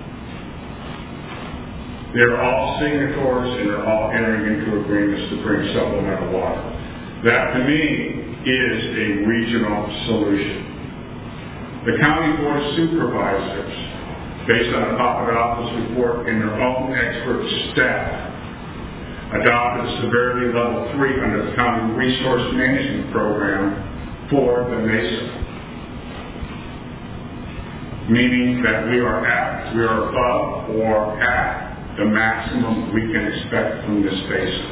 They're all signatories and they're all entering into agreements to bring supplemental water. That, to me, is a regional solution. The County Board of Supervisors, based on a Pocket Office report and their own expert staff, adopted severity level 3 under the County Resource Management Program for the Mesa. Meaning that we are above or at the maximum we can expect from this basin.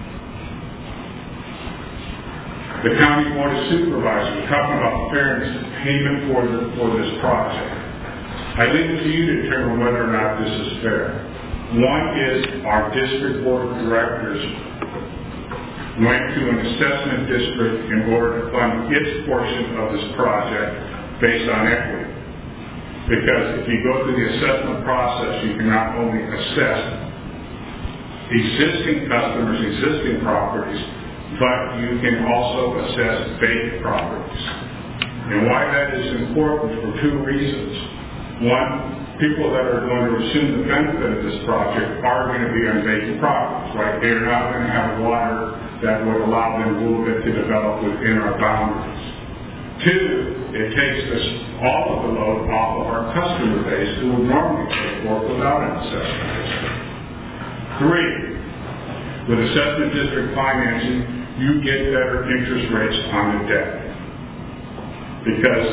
The County Board of Supervisors, talking about fairness, payment for this project. I leave it to you to determine whether or not this is fair. One is our district board of directors went to an assessment district in order to fund its portion of this project based on equity. Because if you go through the assessment process, you can not only assess existing customers, existing properties, but you can also assess vacant properties. And why that is important for two reasons. One, people that are going to assume the benefit of this project are going to be on vacant properties, right? They're not going to have water that would allow them a little bit to develop within our boundaries. Two, it takes us all of the load off of our customer base who would normally pay for it without an assessment district. Three, with assessment district financing, you get better interest rates on the debt. Because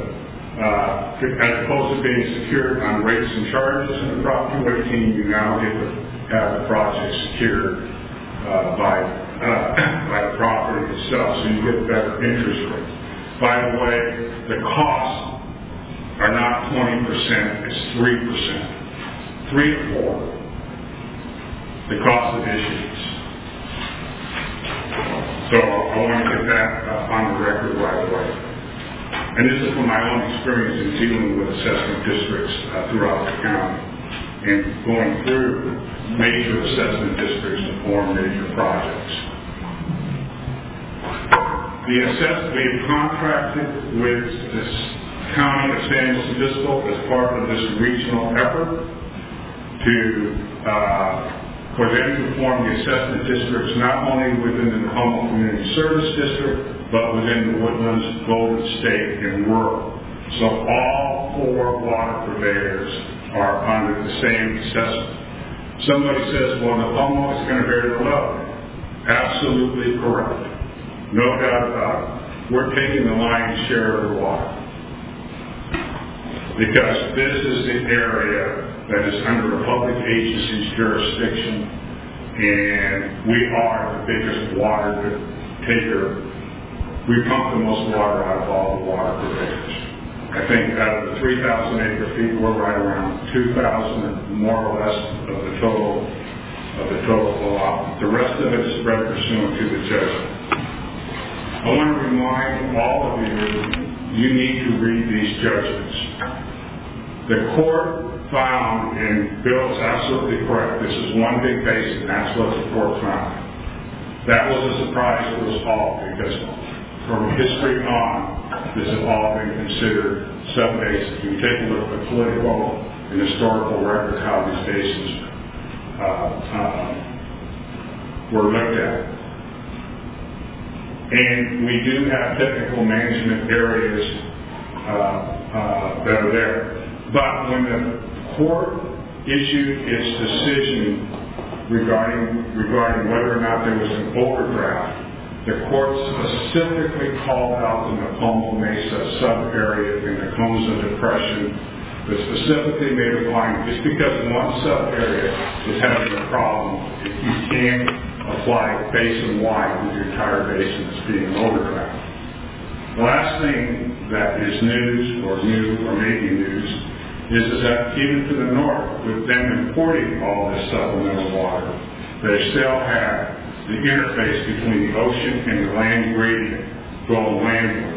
as opposed to being secured on rates and charges in Prop 218, you now get to have the project secured by the property itself, so you get better interest rates. By the way, the costs are not 20%, it's 3%. 3 to 4. The cost of issues. So I want to get that on the record right away. And this is from my own experience in dealing with assessment districts throughout the county and going through major assessment districts to form major projects. We have contracted with this county of San Luis Obispo as part of this regional effort for them to form the assessment districts not only within the Nahoma Community Service District, but within the Woodlands, Golden State, and rural. So all 4 water purveyors are under the same assessment. Somebody says, well, Nahoma is going to bear the load. Absolutely correct. No doubt about it. We're taking the lion's share of the water. Because this is the area that is under a public agency's jurisdiction, and we are the biggest water taker. We pump the most water out of all the water purveyors. I think out of the 3,000 acre feet, we're right around 2,000, more or less, of the total allotment. The rest of it is spread pursuant to the judgment. I want to remind all of you need to read these judgments. The court found, and Bill is absolutely correct, this is one big basin, that's what the court found. That was a surprise to us all, because from history on, this has all been considered sub-basins. You take a look at the political and historical record how these basins were looked at. And we do have technical management areas that are there. But when the court issued its decision regarding whether or not there was an overdraft, the court specifically called out the Nahoma Mesa sub-area in the Cones of Depression that specifically made a finding. Just because one sub-area is having a problem, if you can't apply basin-wide to the entire basin that's being overdrawn. The last thing that is news or new or maybe news is that even to the north, with them importing all this supplemental water, they still have the interface between the ocean and the land gradient going landward.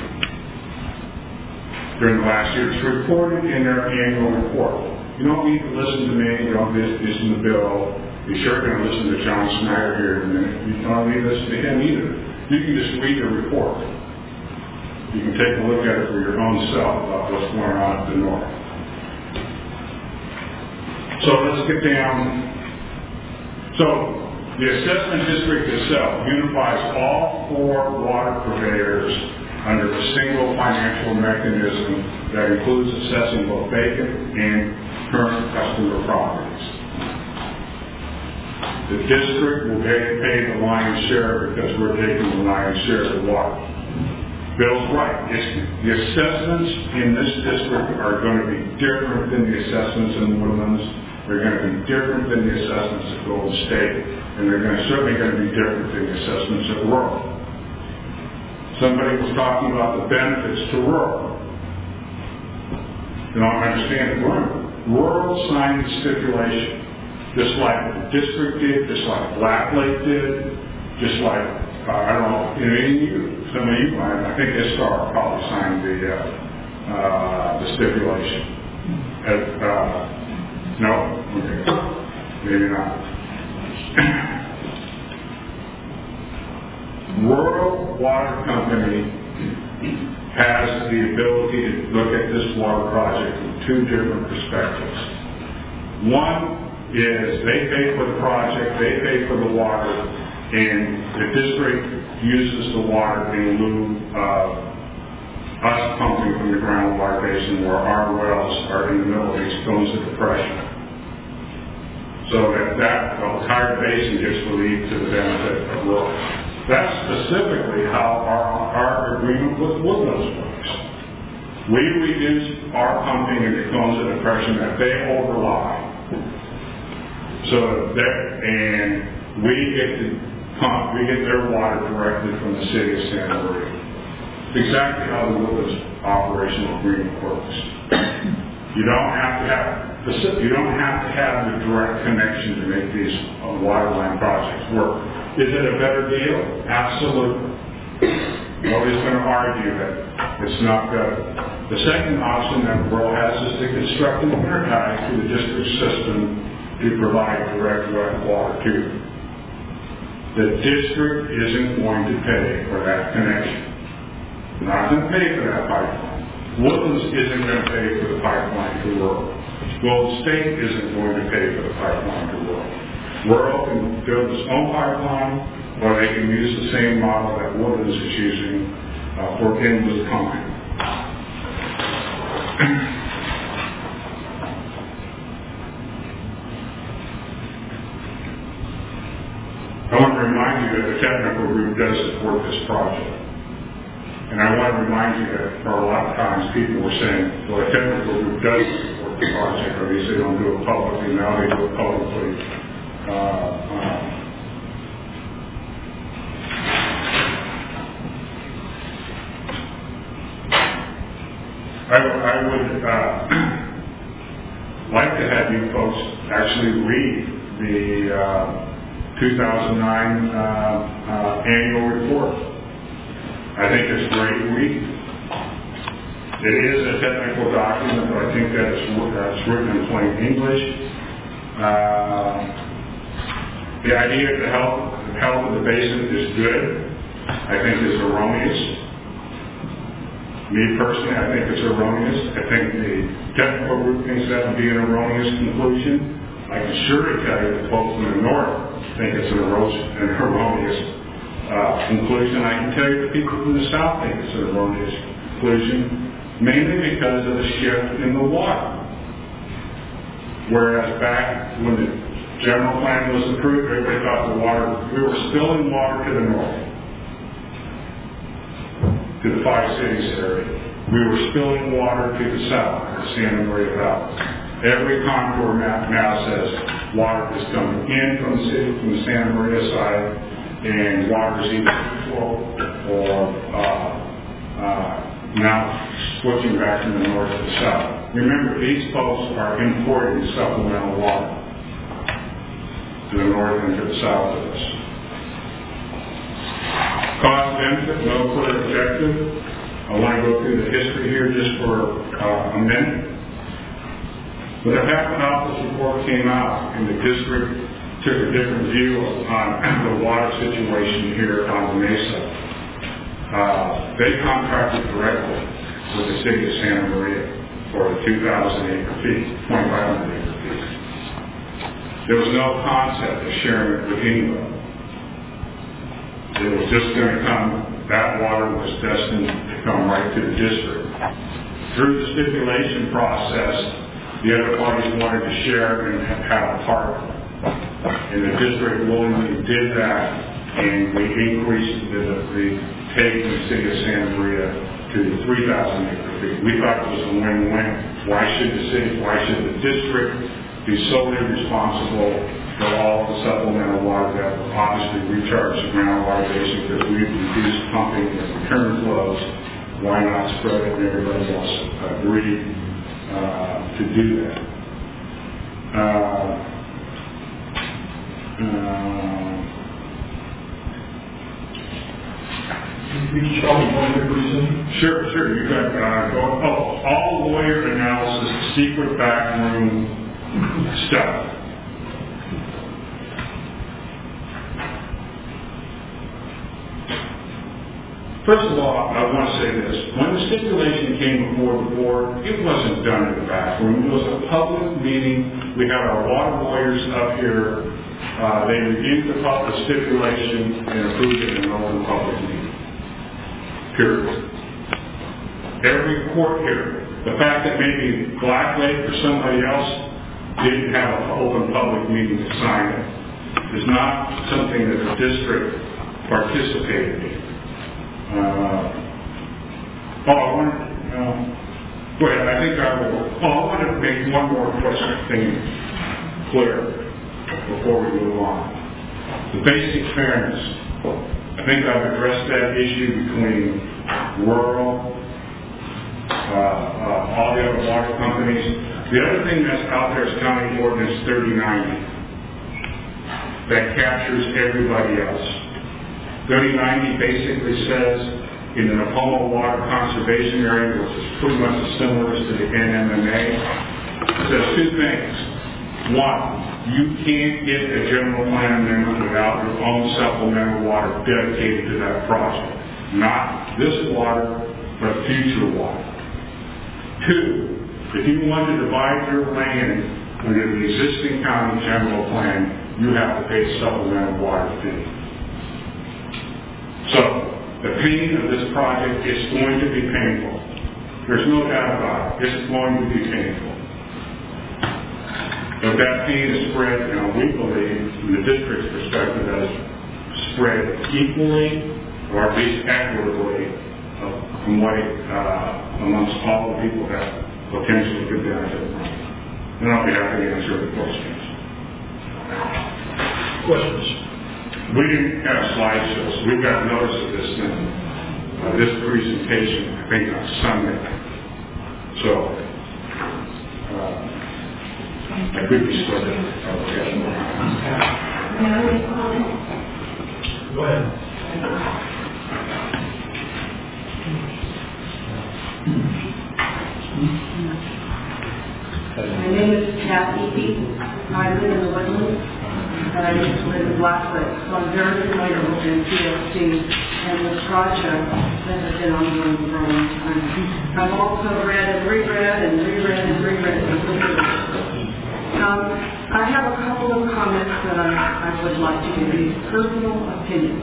During the last year, it's reported in their annual report. You don't need to listen to me. You don't need to listen to Bill. You're sure going to listen to John Snyder here in a minute. You don't need to listen to him either. You can just read the report. You can take a look at it for your own self about what's going on at the north. So let's get down. So the assessment district itself unifies all 4 water purveyors under a single financial mechanism that includes assessing both vacant and current customer properties. The district will pay the lion's share because we're taking the lion's share of the water. Bill's right. The assessments in this district are going to be different than the assessments in Woodlands. They're going to be different than the assessments at Golden State, and they're certainly going to be different than the assessments at rural. Somebody was talking about the benefits to rural. You don't understand it. Rural signed the stipulation, just like the district did, just like Black Lake did, just like, I don't know, any of you, some of you, I think SR probably signed the stipulation. No? Okay. Maybe not. Rural Water Company has the ability to look at this water project from 2 different perspectives. One is they pay for the project, they pay for the water, and the district uses the water in lieu of us pumping from the groundwater basin where our wells are in the middle of the Exponsa Depression. So that the entire basin gets relieved to the benefit of rural. That's specifically how our agreement with Woodlands works. We reduce our pumping in the Exponsa Depression that they override. And we get to pump, we get their water directly from the city of Santa Maria. It's exactly how the Woodlands operational agreement works. You don't have to have the direct connection to make these water line projects work. Is it a better deal? Absolutely. Nobody's going to argue that it's not good. The second option that the borough has is to construct an intertie to the district system to provide direct water to them. The district isn't going to pay for that connection. We're not going to pay for that pipeline. Woodlands isn't going to pay for the pipeline to rural. Golden State isn't going to pay for the pipeline to rural. Rural can build its own pipeline, or they can use the same model that Woodlands is using for endless pumping. I want to remind you that the technical group does support this project. And I want to remind you that for a lot of times people were saying, well, the technical group does support the project, or at least they don't do it publicly. Now they do it publicly. I would like to have you folks actually read the 2009 annual report. I think it's great read. It is a technical document, but I think that it's written in plain English. The idea that the health of the basin is good, I think is erroneous. Me personally, I think it's erroneous. I think the technical group thinks that would be an erroneous conclusion. I can surely tell you that folks in the north think it's an erroneous conclusion. I can tell you that people from the south think it's an erroneous conclusion, mainly because of the shift in the water. Whereas back when the general plan was approved, everybody thought we were spilling water to the north, to the 5 cities area. We were spilling water to the south, the Santa Maria Valley. Every contour map now says water is coming in from the city, from the Santa Maria side, and water is either flow or now switching back from the north to the south. Remember, these folks are importing supplemental water to the north and to the south of us. Cost benefit, no clear objective. I want to go through the history here just for a minute. When the Halfman Office report came out and the district took a different view on the water situation here on the Mesa, they contracted directly with the city of Santa Maria for a 2,000 acre fee, 2,500 acre fee. There was no concept of sharing it with anyone. It was just going to come, that water was destined to come right to the district. Through the stipulation process, the other parties wanted to share and have a part. And the district willingly did that, and we increased the take in the city of Santa Maria to the 3,000 acre fee. We thought it was a win-win. Why should the district be solely responsible for all the supplemental water that will obviously recharge the groundwater basin because we've reduced pumping and return flows? Why not spread it? And everybody else agreed to do that. Sure. You got all lawyer analysis, secret backroom stuff. First of all, I want to say this. When the stipulation came before the board, it wasn't done in the back room. It was a public meeting. We had our water lawyers up here. They reviewed the stipulation and approved it in an open public meeting. Period. Every court hearing. The fact that maybe Black Lake or somebody else didn't have an open public meeting to sign it is not something that the district participated in. Go ahead. I want to make one more thing clear before we move on. The basic fairness. I think I've addressed that issue between rural, all the other water companies. The other thing that's out there is County Ordinance 3090 that captures everybody else. 3090 basically says in the Napomo Water Conservation Area, which is pretty much similar to the NMMA, it says two things. One, you can't get a general plan amendment without your own supplemental water dedicated to that project. Not this water, but future water. Two, if you want to divide your land under the existing county general plan, you have to pay supplemental water fee. So, the pain of this project is going to be painful. There's no doubt about it. It's going to be painful. But that pain is spread, we believe, from the district's perspective, as spread equally or at least equitably amongst all the people that potentially could benefit from it. And I'll be happy to answer the questions. We didn't have slideshows. We got notice of this this presentation, I think, on Sunday. So, I could be started. Go ahead. My name is Kathy Eaton. I live in the Woodlands. And I used to live in Black Lake, so I'm very familiar with NCSD and this project that has been ongoing for a long time. I've also read and reread the I have a couple of comments that I would like to give you personal opinions.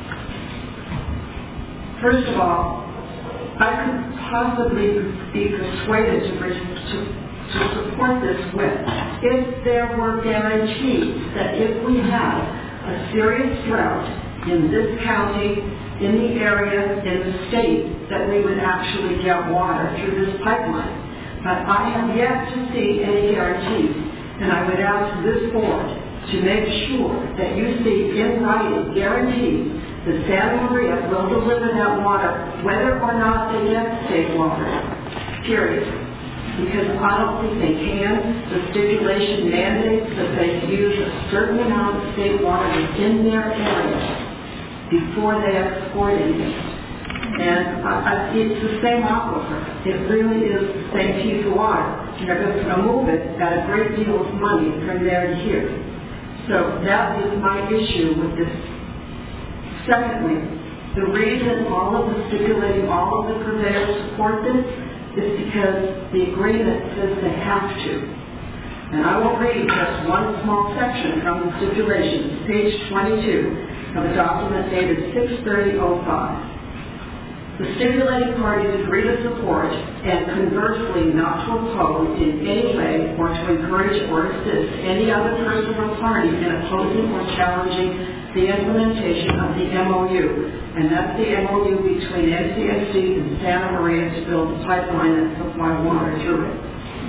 First of all, I could possibly be persuaded to support this with if there were guarantees that if we had a serious drought in this county, in the area, in the state, that we would actually get water through this pipeline. But I have yet to see any guarantees. And I would ask this board to make sure that you see in writing guarantees that Santa Maria will deliver that water, whether or not they get state water, period. Because I don't think they can. The stipulation mandates that they use a certain amount of state water within their area before they export anything. And it's the same aquifer. It really is the same piece of water. And they're just going to move it at a great deal of money from there to here. So that is my issue with this. Secondly, the reason all of the purveyors support this is because the agreement says they have to. And I will read just one small section from the stipulations, page 22 of a document dated 6/30/05. The stipulating parties agree to support and conversely not to oppose in any way or to encourage or assist any other person or party in opposing or challenging the implementation of the MOU. And that's the MOU between NCSD and Santa Maria to build a pipeline and supply water to it.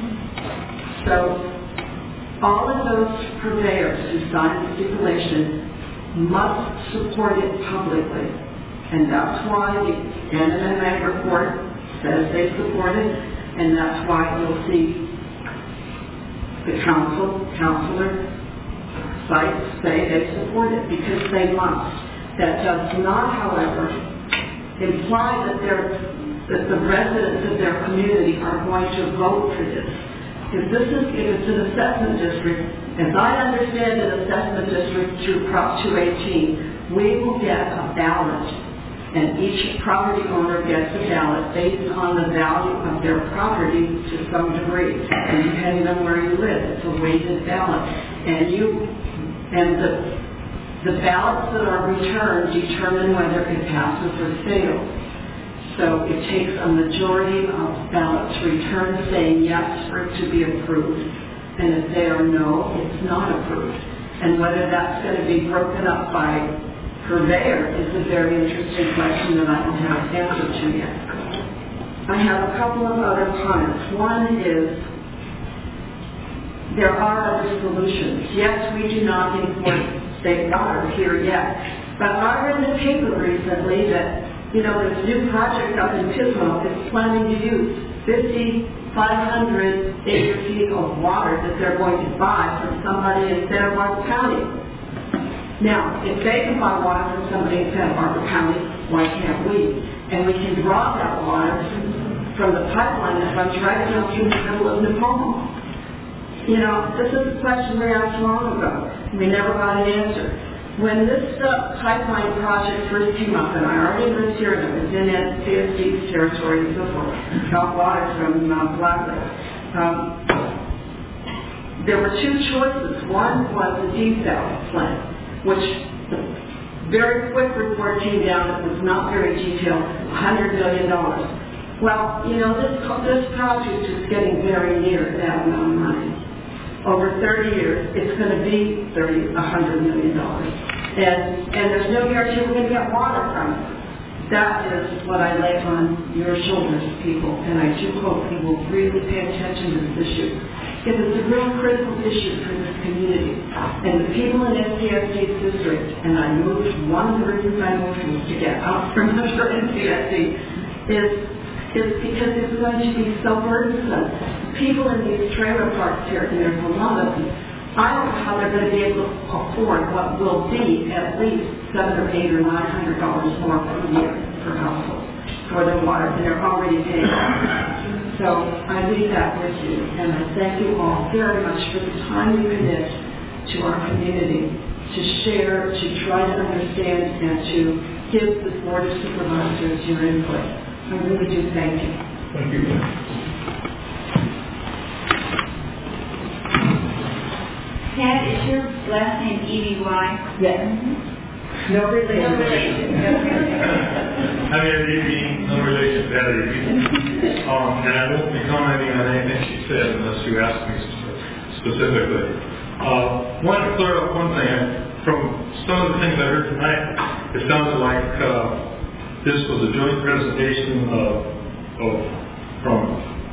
So all of those purveyors who signed the stipulation must support it publicly. And that's why the NMMA report says they support it, and that's why you'll see the counselor sites say they support it, because they must. That does not, however, imply that the residents of their community are going to vote for this. If it's an assessment district, as I understand an assessment district through Prop 218, we will get a ballot. And each property owner gets a ballot based on the value of their property to some degree. And depending on where you live, it's a weighted ballot. And the ballots that are returned determine whether it passes or fails. So it takes a majority of ballots returned saying yes for it to be approved. And if they are no, it's not approved. And whether that's going to be broken up by purveyor is a very interesting question that I don't have an answer to yet. I have a couple of other comments. One is there are other solutions. Yes, we do not import state water here yet. But I read in the paper recently that, this new project up in Pismo is planning to use 5,500 acre-feet of water that they're going to buy from somebody in Santa Barbara County. Now, if they can buy water from somebody in Santa Barbara County, why can't we? And we can draw that water from the pipeline that runs right down through the middle of Napomo. This is a question we asked long ago. We never got an answer. When this pipeline project first came up, and I already lived here, and it was in NCSD's territory and so forth, got water from Black Lake. There were two choices. One was the desal plant, which the very quick report came down that was not very detailed, $100 million. Well, this project is getting very near that amount of money. Over 30 years, it's going to be $100 million. And there's no guarantee we're going to get water from it. That is what I lay on your shoulders, people, and I do hope you will really pay attention to this issue. It is a real critical issue for this community. And the people in NCSD's district, and one of the reasons I moved was to get out from under NCSD, is because it's going to be so burdensome. People in these trailer parks here, and there's a lot of them, I don't know how they're going to be able to afford what will be at least $700 or $800 or $900 more per year per household for the water, and they're already paying. So I leave that with you, and I thank you all very much for the time you commit to our community to share, to try to understand, and to give the Board of Supervisors your input. I really do thank you. Thank you. Pat, is your last name E-V-Y? Yes. No relation. No relation. I mean, no relation to that. And I won't be commenting on anything she said unless you ask me specifically. Want to clear up one thing. From some of the things I heard tonight, it sounded like this was a joint presentation from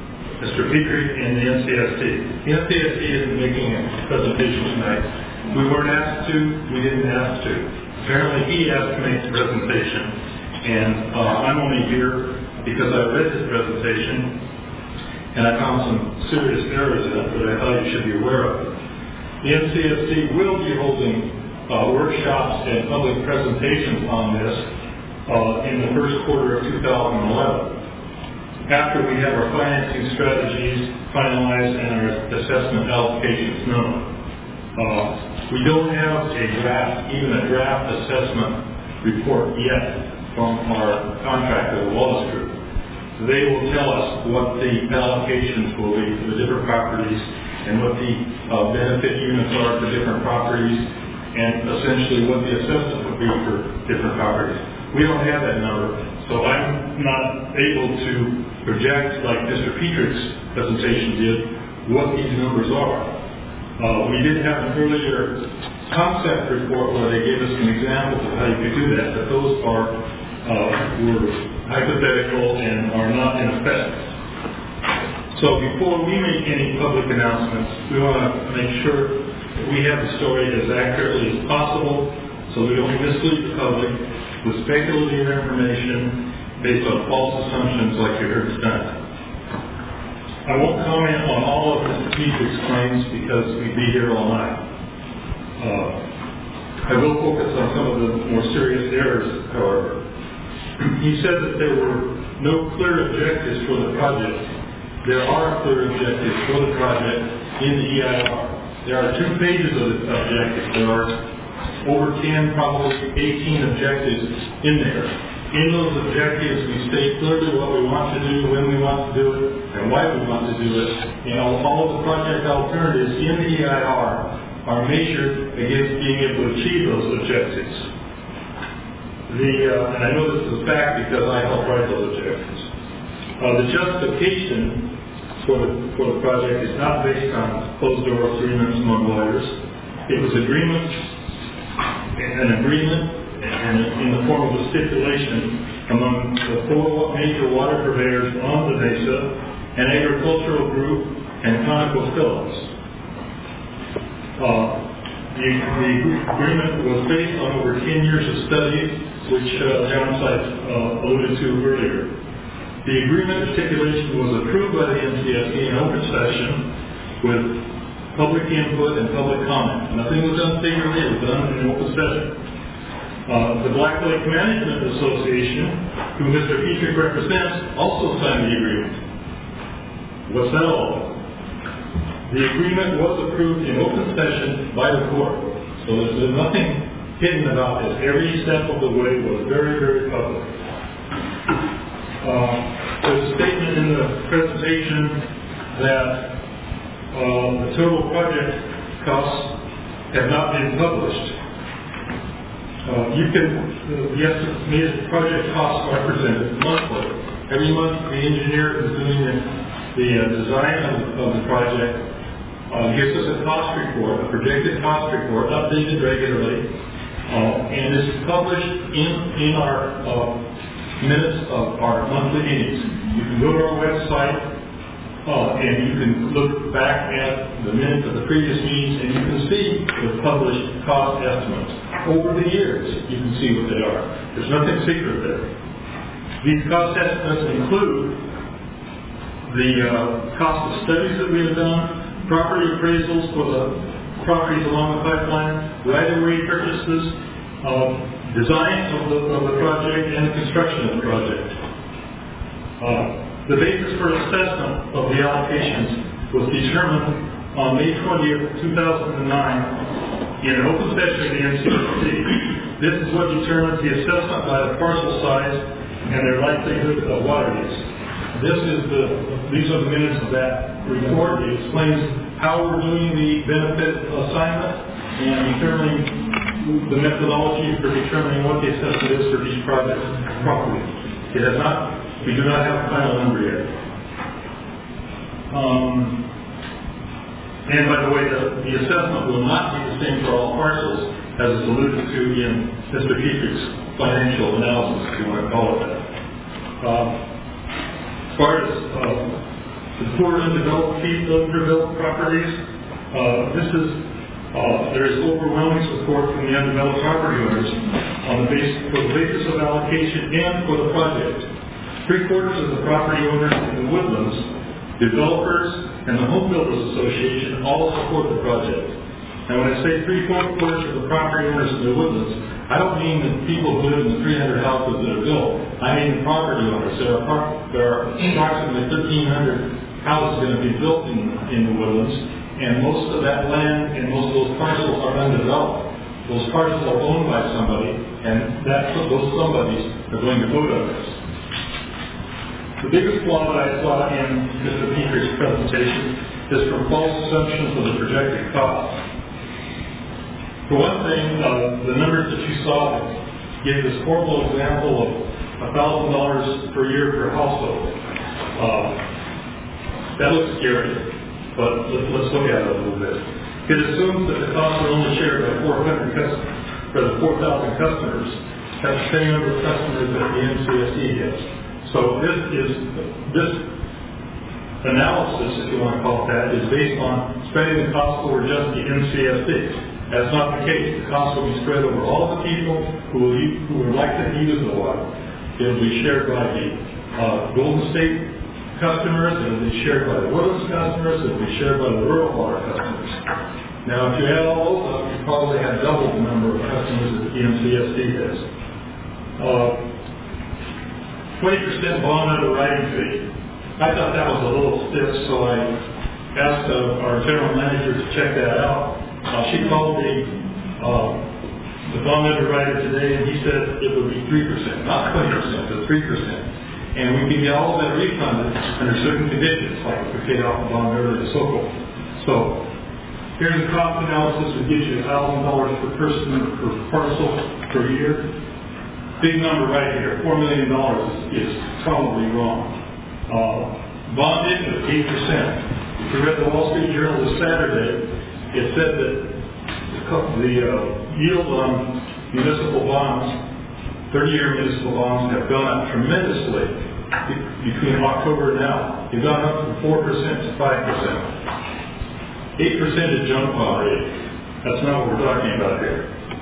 Mr. Petrie and the NCST. The NCST isn't making a presentation tonight. We weren't asked to. We didn't ask to. Apparently he asked to make the presentation, and I'm only here because I read his presentation and I found some serious errors in it that I thought you should be aware of. The NCST will be holding workshops and public presentations on this in the first quarter of 2011, after we have our financing strategies finalized and our assessment allocations known. We don't have even a draft assessment report yet from our contractor, the Wallace Group. They will tell us what the allocations will be for the different properties and what the benefit units are for different properties, and essentially what the assessment will be for different properties. We don't have that number, so I'm not able to project, like Mr. Petrie's presentation did, what these numbers are. We did have an earlier concept report where they gave us some examples of how you could do that, but those were hypothetical and are not in effect. So before we make any public announcements, we want to make sure that we have the story as accurately as possible so we don't mislead the public with speculative information based on false assumptions like you heard tonight. I won't comment on all of Mr. Petrie's claims because we'd be here all night. I will focus on some of the more serious errors, however. He said that there were no clear objectives for the project. There are clear objectives for the project in the EIR. There are 2 pages of the objectives. There are over 10, probably 18 objectives in there. In those objectives, we state clearly what we want to do, when we want to do it, and why we want to do it. And all of the project alternatives in the EIR are measured against being able to achieve those objectives. And I know this is a fact because I helped write those objectives. The justification for the project is not based on closed-door agreements among lawyers. It was an agreement and in the form of a stipulation among the 4 major water purveyors on the Mesa, an agricultural group, and ConocoPhillips. The agreement was based on over 10 years of studies, which John Seitz alluded to earlier. The agreement stipulation was approved by the NCST in open session with public input and public comment. Nothing was done secretly, it was done in open session. The Black Lake Management Association, who Mr. Petrie represents, also signed the agreement. What's that all about? The agreement was approved in open session by the court. So there's nothing hidden about this. Every step of the way was very, very public. There's a statement in the presentation that the total project costs have not been published. The estimated project costs are presented monthly. Every month the engineer who's doing the design of the project gives us a cost report, a projected cost report, updated regularly, and is published in our minutes of our monthly meetings. You can go to our website and you can look back at the minutes of the previous meetings and you can see the published cost estimates. Over the years, you can see what they are. There's nothing secret there. These cost estimates include the cost of studies that we have done, property appraisals for the properties along the pipeline, right-of-way purchases, design of the project, and the construction of the project. The basis for assessment of the allocations was determined on May 20th, 2009 in an open session of the NCST. This is what determines the assessment by the parcel size and their likelihood of water use. These are the minutes of that report. It explains how we're doing the benefit assignment and determining the methodology for determining what the assessment is for each project property. We do not have a final number yet. And by the way, the assessment will not be the same for all parcels, as is alluded to in Mr. Petrie's financial analysis, if you want to call it that. As far as poor undeveloped properties. There is overwhelming support from the undeveloped property owners on the basis of allocation and for the project. 3/4 of the property owners in the Woodlands, developers, and the Home Builders Association all support the project. And when I say 3/4 of the property owners in the Woodlands, I don't mean the people who live in the 300 houses that are built. I mean the property owners. There are approximately 1,300 houses going to be built in the Woodlands, and most of that land and most of those parcels are undeveloped. Those parcels are owned by somebody, and those somebodies are going to vote on this. The biggest flaw that I saw in Mr. Peter's presentation is from false assumptions of the projected cost. For one thing, the numbers that you saw gave this horrible example of $1,000 per year per household. That looks scary, but let's look at it a little bit. It assumes that the costs are only shared by 4,000 customers. That's the same number of customers that the MCSD has. So this analysis, if you want to call it that, is based on spreading the cost over just the MCSD. That's not the case. The cost will be spread over all the people who would like to use the water. It will be shared by the Golden State customers, it will be shared by the Woodlands customers, it will be shared by the rural water customers. Now, if you add all those up, you probably have double the number of customers that the MCSD has. 20% bond underwriting fee. I thought that was a little stiff, so I asked our general manager to check that out. She called the bond underwriter today, and he said it would be 3%, not 20%, but 3%. And we can get all of that refunded under certain conditions, like if we paid off the bond early and so forth. So here's a cost analysis that gives you $1,000 per person per parcel per year. Big number right here, $4 million is probably wrong. Bonded at 8%. If you read the Wall Street Journal this Saturday, it said that the yield on municipal bonds, 30-year municipal bonds, have gone up tremendously between October and now. They've gone up from 4% to 5%. 8% is junk bond rate. That's not what we're talking about here.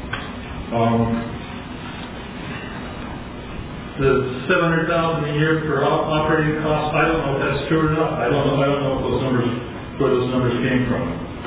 The $700,000 a year for operating costs, I don't know if that's true or not. I don't know where those numbers came from.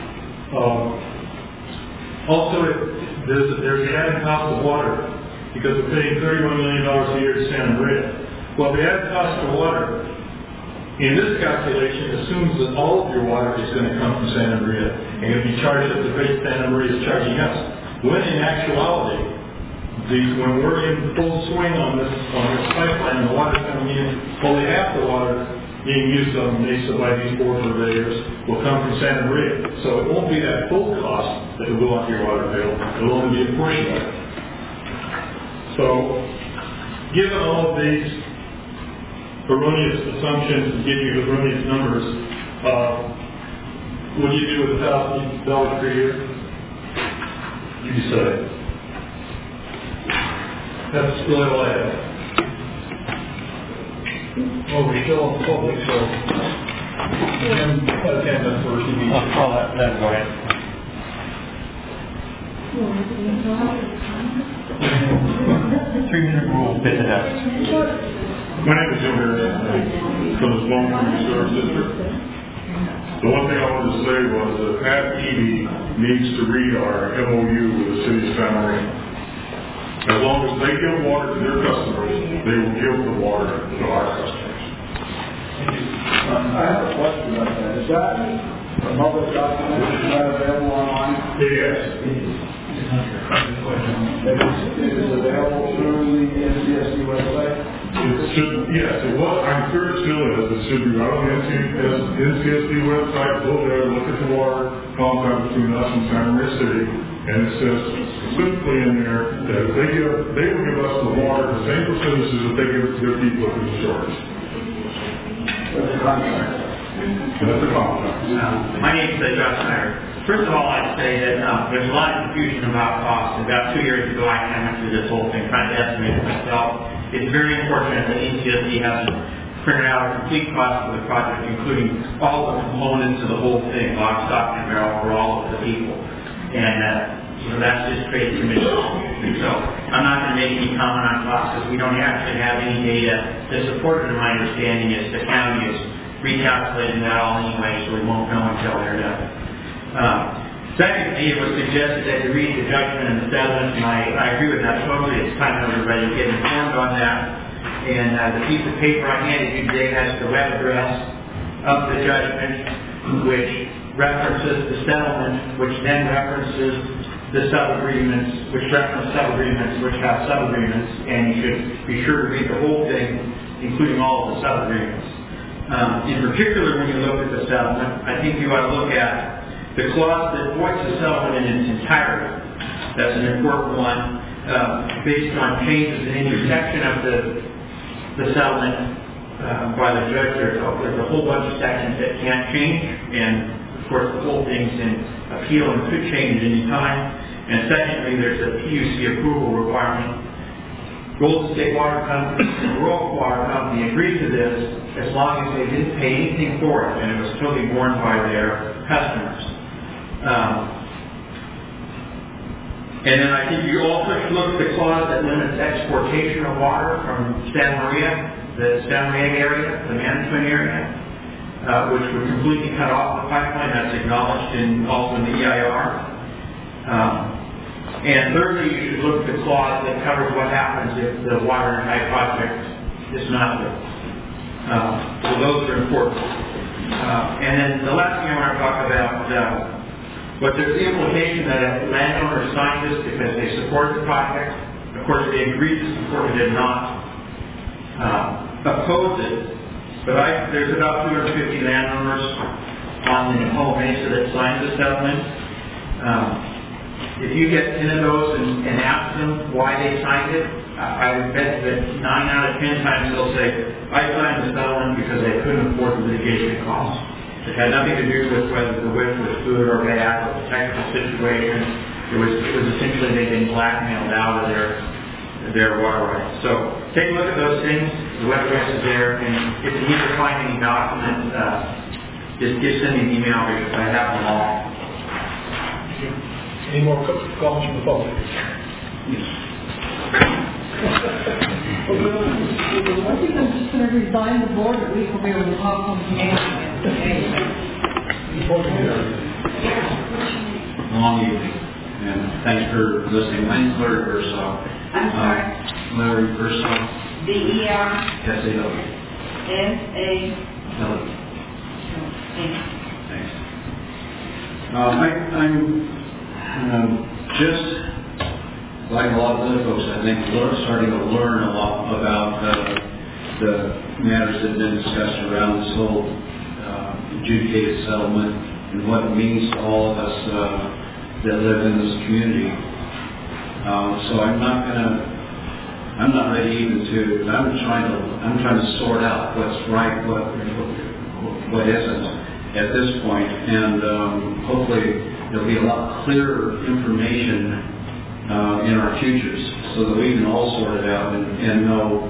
Also, there's the added cost of water, because we're paying $31 million a year to Santa Maria. Well, the added cost of water in this calculation assumes that all of your water is going to come from Santa Maria and going to be charged at the rate Santa Maria is charging us. When in actuality, when we're in full swing on this pipeline, the water's coming in, only half the water being used on Mesa by these four purveyors will come from Santa Maria. So it won't be that full cost that will go onto your water bill. It will only be a portion of it. So, given all of these erroneous assumptions and give you erroneous numbers, what do you do with $1,000 per year? You decide. That's really all I have. Well, we're still on public, so Jim, attendance for TV. I'll let go ahead. 3-minute rule, bit it out. My name is Jim Harris from the Long Beach Reserve District. The one thing I wanted to say was that Pat Eby needs to read our MOU with the city of Santa Maria. As long as they give water to their customers, they will give the water to our customers. I have a question about that. Is that a public document? Is that available online? Yes. It is available through the NCSD website? It should, yes, it was. I'm sure it still is. It should be right on the NCSD website. Go there, look at the water contract between us and Santa Maria City, and it says specifically in there that if they will give us the water, the same percentages that they give their people in the shores. That's a contract. That's a contract. My name is Josh Snyder. First of all, I'd say that there's a lot of confusion about costs. About 2 years ago, I went through this whole thing, trying to estimate it myself. It's very unfortunate that NCSD hasn't printed out a complete cost of the project, including all the components of the whole thing, lock, stock, and barrel for all of the people. And that's just trade commission. So I'm not going to make any comment on costs because we don't actually have any data to support it. In my understanding is the county is recalculating that all anyway, so we won't know until they're done. Secondly, it was suggested that you read the judgment and the settlement, and I agree with that totally. It's time for everybody to get informed on that. And the piece of paper I handed you today has the web address of the judgment, which references the settlement, which then references the sub-agreements, which reference sub-agreements, which have sub-agreements, and you should be sure to read the whole thing, including all of the sub-agreements. In particular, when you look at the settlement, I think you ought to look at the clause that voids the settlement in its entirety. That's an important one, based on changes in any section of the settlement by the judge. There's a whole bunch of sections that can't change, and of course the whole thing's in appeal and could change at any time. And secondly, there's a PUC approval requirement. Golden State Water Company and Rural Water Company agreed to this as long as they didn't pay anything for it, and it was totally borne by their customers. And then I think you also should look at the clause that limits exportation of water from Santa Maria, the Santa Maria area, the management area, which would completely cut off the pipeline. That's acknowledged also in the EIR. And thirdly, you should look at the clause that covers what happens if the water and high project is not built. So those are important. And then the last thing I want to talk about, but there's the implication that if the landowner signed this because they support the project, of course they agreed to support it and not oppose it. But there's about 250 landowners on the Nepal Mesa that signed the settlement. If you get 10 of those and ask them why they signed it, I would bet that 9 out of 10 times they'll say, I signed the settlement because I couldn't afford the litigation costs. It had nothing to do with whether the width was good or bad or the technical situation. It was essentially they've been blackmailed out of their water rights. So take a look at those things. The web address is there, and if you need to find any documents, just send me an email because I have them all. Any more comments from the public? I think I'm just going to resign the board. At least we'll be able to talk on the Long evening, and thanks for listening. My name's Larry Bursaw. I'm sorry? Larry Bursaw. B-E-R? S-A-W. S-A-W. Thanks. I'm just like a lot of other folks, I think, starting to learn a lot about the matters that have been discussed around this whole adjudicated settlement and what it means to all of us that live in this community. So I'm not ready even to. I'm trying to sort out what's right, what isn't at this point, and hopefully there'll be a lot clearer information in our futures, so that we can all sort it out and know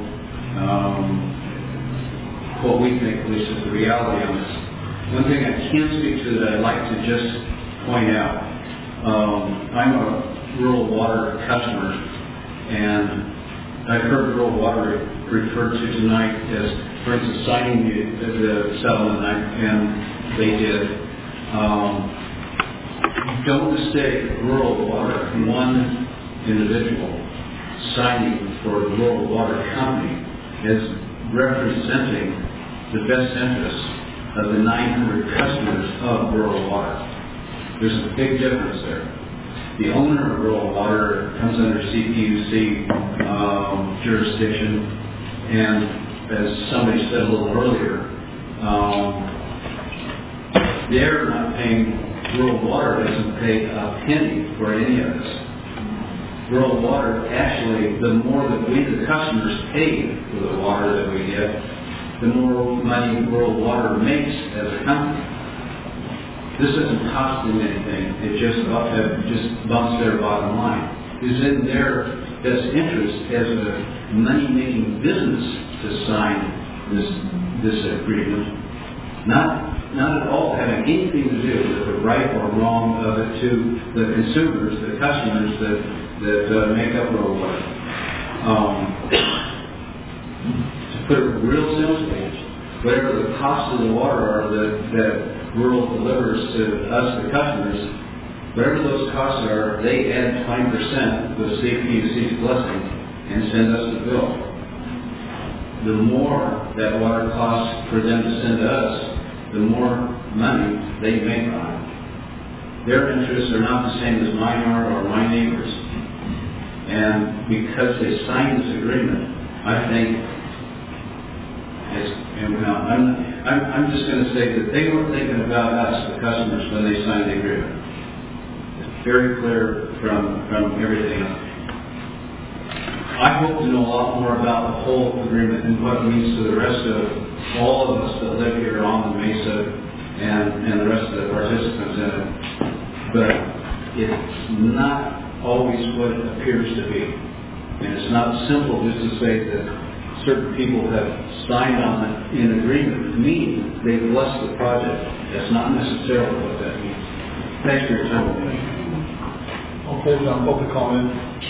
what we think, at least, is the reality on this. One thing I can speak to that I'd like to just point out, I'm a rural water customer, and I've heard rural water referred to tonight as, for instance, signing the settlement, and they did. Don't mistake rural water, one individual signing for a rural water company as representing the best interests of the 900 customers of rural water. There's a big difference there. The owner of rural water comes under CPUC jurisdiction, and as somebody said a little earlier, they're not paying. Rural water doesn't pay a penny for any of this. Rural water, actually, the more that we, the customers, pay for the water that we get, the more money rural water makes as a company. This isn't costing anything. It just bumps their bottom line. It's in their best interest as a money-making business to sign this this agreement. Not at all having anything to do with the right or wrong of it to the consumers, the customers that make up rural water. To put it real simply, whatever the costs of the water are that rural delivers to us, the customers, whatever those costs are, they add 20% with CPUC's blessing and send us the bill. The more that water costs for them to send to us, the more money they make on it. Their interests are not the same as mine are or my neighbors. And because they signed this agreement, I think I'm just going to say that they were thinking about us, the customers, when they signed the agreement. It's very clear from everything. I hope to know a lot more about the whole agreement and what it means to the rest of all of us that live here on the Mesa and the rest of the participants in it. But it's not always what it appears to be. And it's not simple just to say that certain people have signed on in agreement. To me, they bless the project. That's not necessarily what that means. Thanks for your time. Okay, now public comment.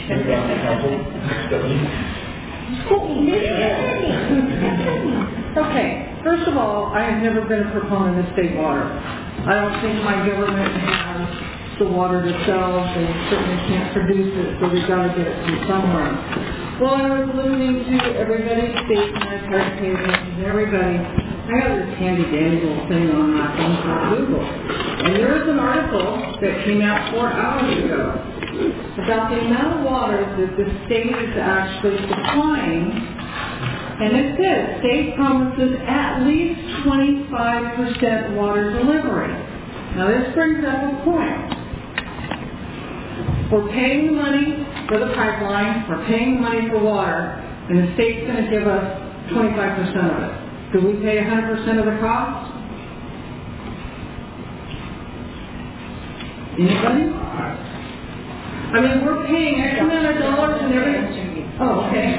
Okay, first of all, I have never been a proponent of state water. I don't think my government has the water to sell. They certainly can't produce it, so we've got to get it from somewhere. Well, I was listening to everybody's statement, presentations, everybody. I got this handy-dandy little thing on my phone called Google. And there's an article that came out 4 hours ago about the amount of water that the state is actually supplying. And it says, state promises at least 25% water delivery. Now this brings up a point. We're paying the money for the pipeline, we're paying the money for water, and the state's going to give us 25% of it. Do we pay 100% of the cost? Anybody? I mean, we're paying X amount of dollars and everything. Oh, okay.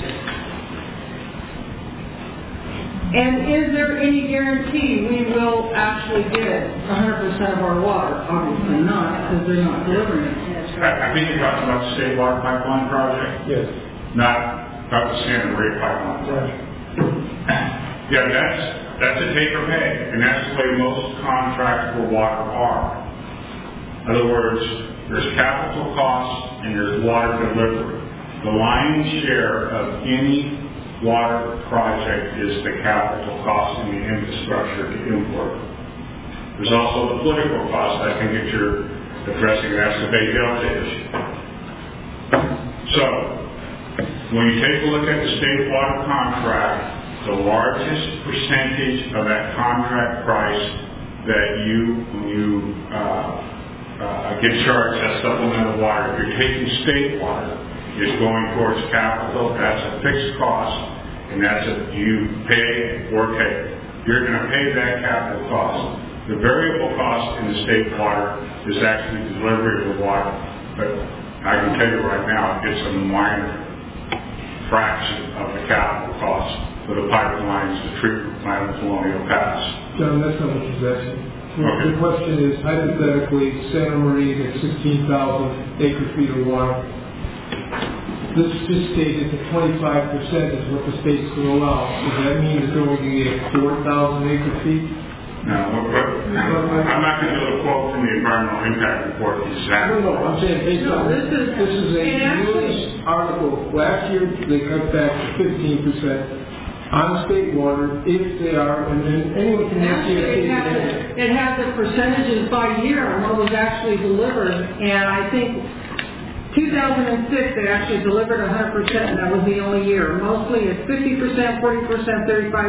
And is there any guarantee we will actually get 100% of our water? Obviously not, because they're not delivering it. I think you're talking about the state water pipeline project? Yes. Not the Santa Maria pipeline project. Yeah, that's a take or pay, and that's the way most contracts for water are. In other words, there's capital costs and there's water delivery. The lion's share of any water project is the capital cost and the infrastructure to import. There's also the political cost. I think that you're addressing, that's the Bay Delta issue. So, when you take a look at the state water contract, the largest percentage of that contract price that when you get charged as supplemental water, if you're taking state water, is going towards capital. That's a fixed cost, and that's you pay or take. You're going to pay that capital cost. The variable cost in the state water is actually delivery of the water, but I can tell you right now, it's a minor fraction of the capital cost for the pipelines, the treatment plant at Colonial Pass. John, that's not what she's asking. Okay. The question is, hypothetically, Santa Maria gets 16,000 acre-feet of water. This just stated that 25% is what the state's going to allow. Does that mean that they're only going to get 4,000 acre-feet? No, I'm not going to do a quote from the environmental impact report. Exactly. No, I'm saying based on this is a news article. Last year they cut back to 15% on state water if they are, and then anyone can actually it has the percentages by year on what was actually delivered, and I think 2006 they actually delivered 100%, and that was the only year. Mostly it's 50%, 40%, 35%.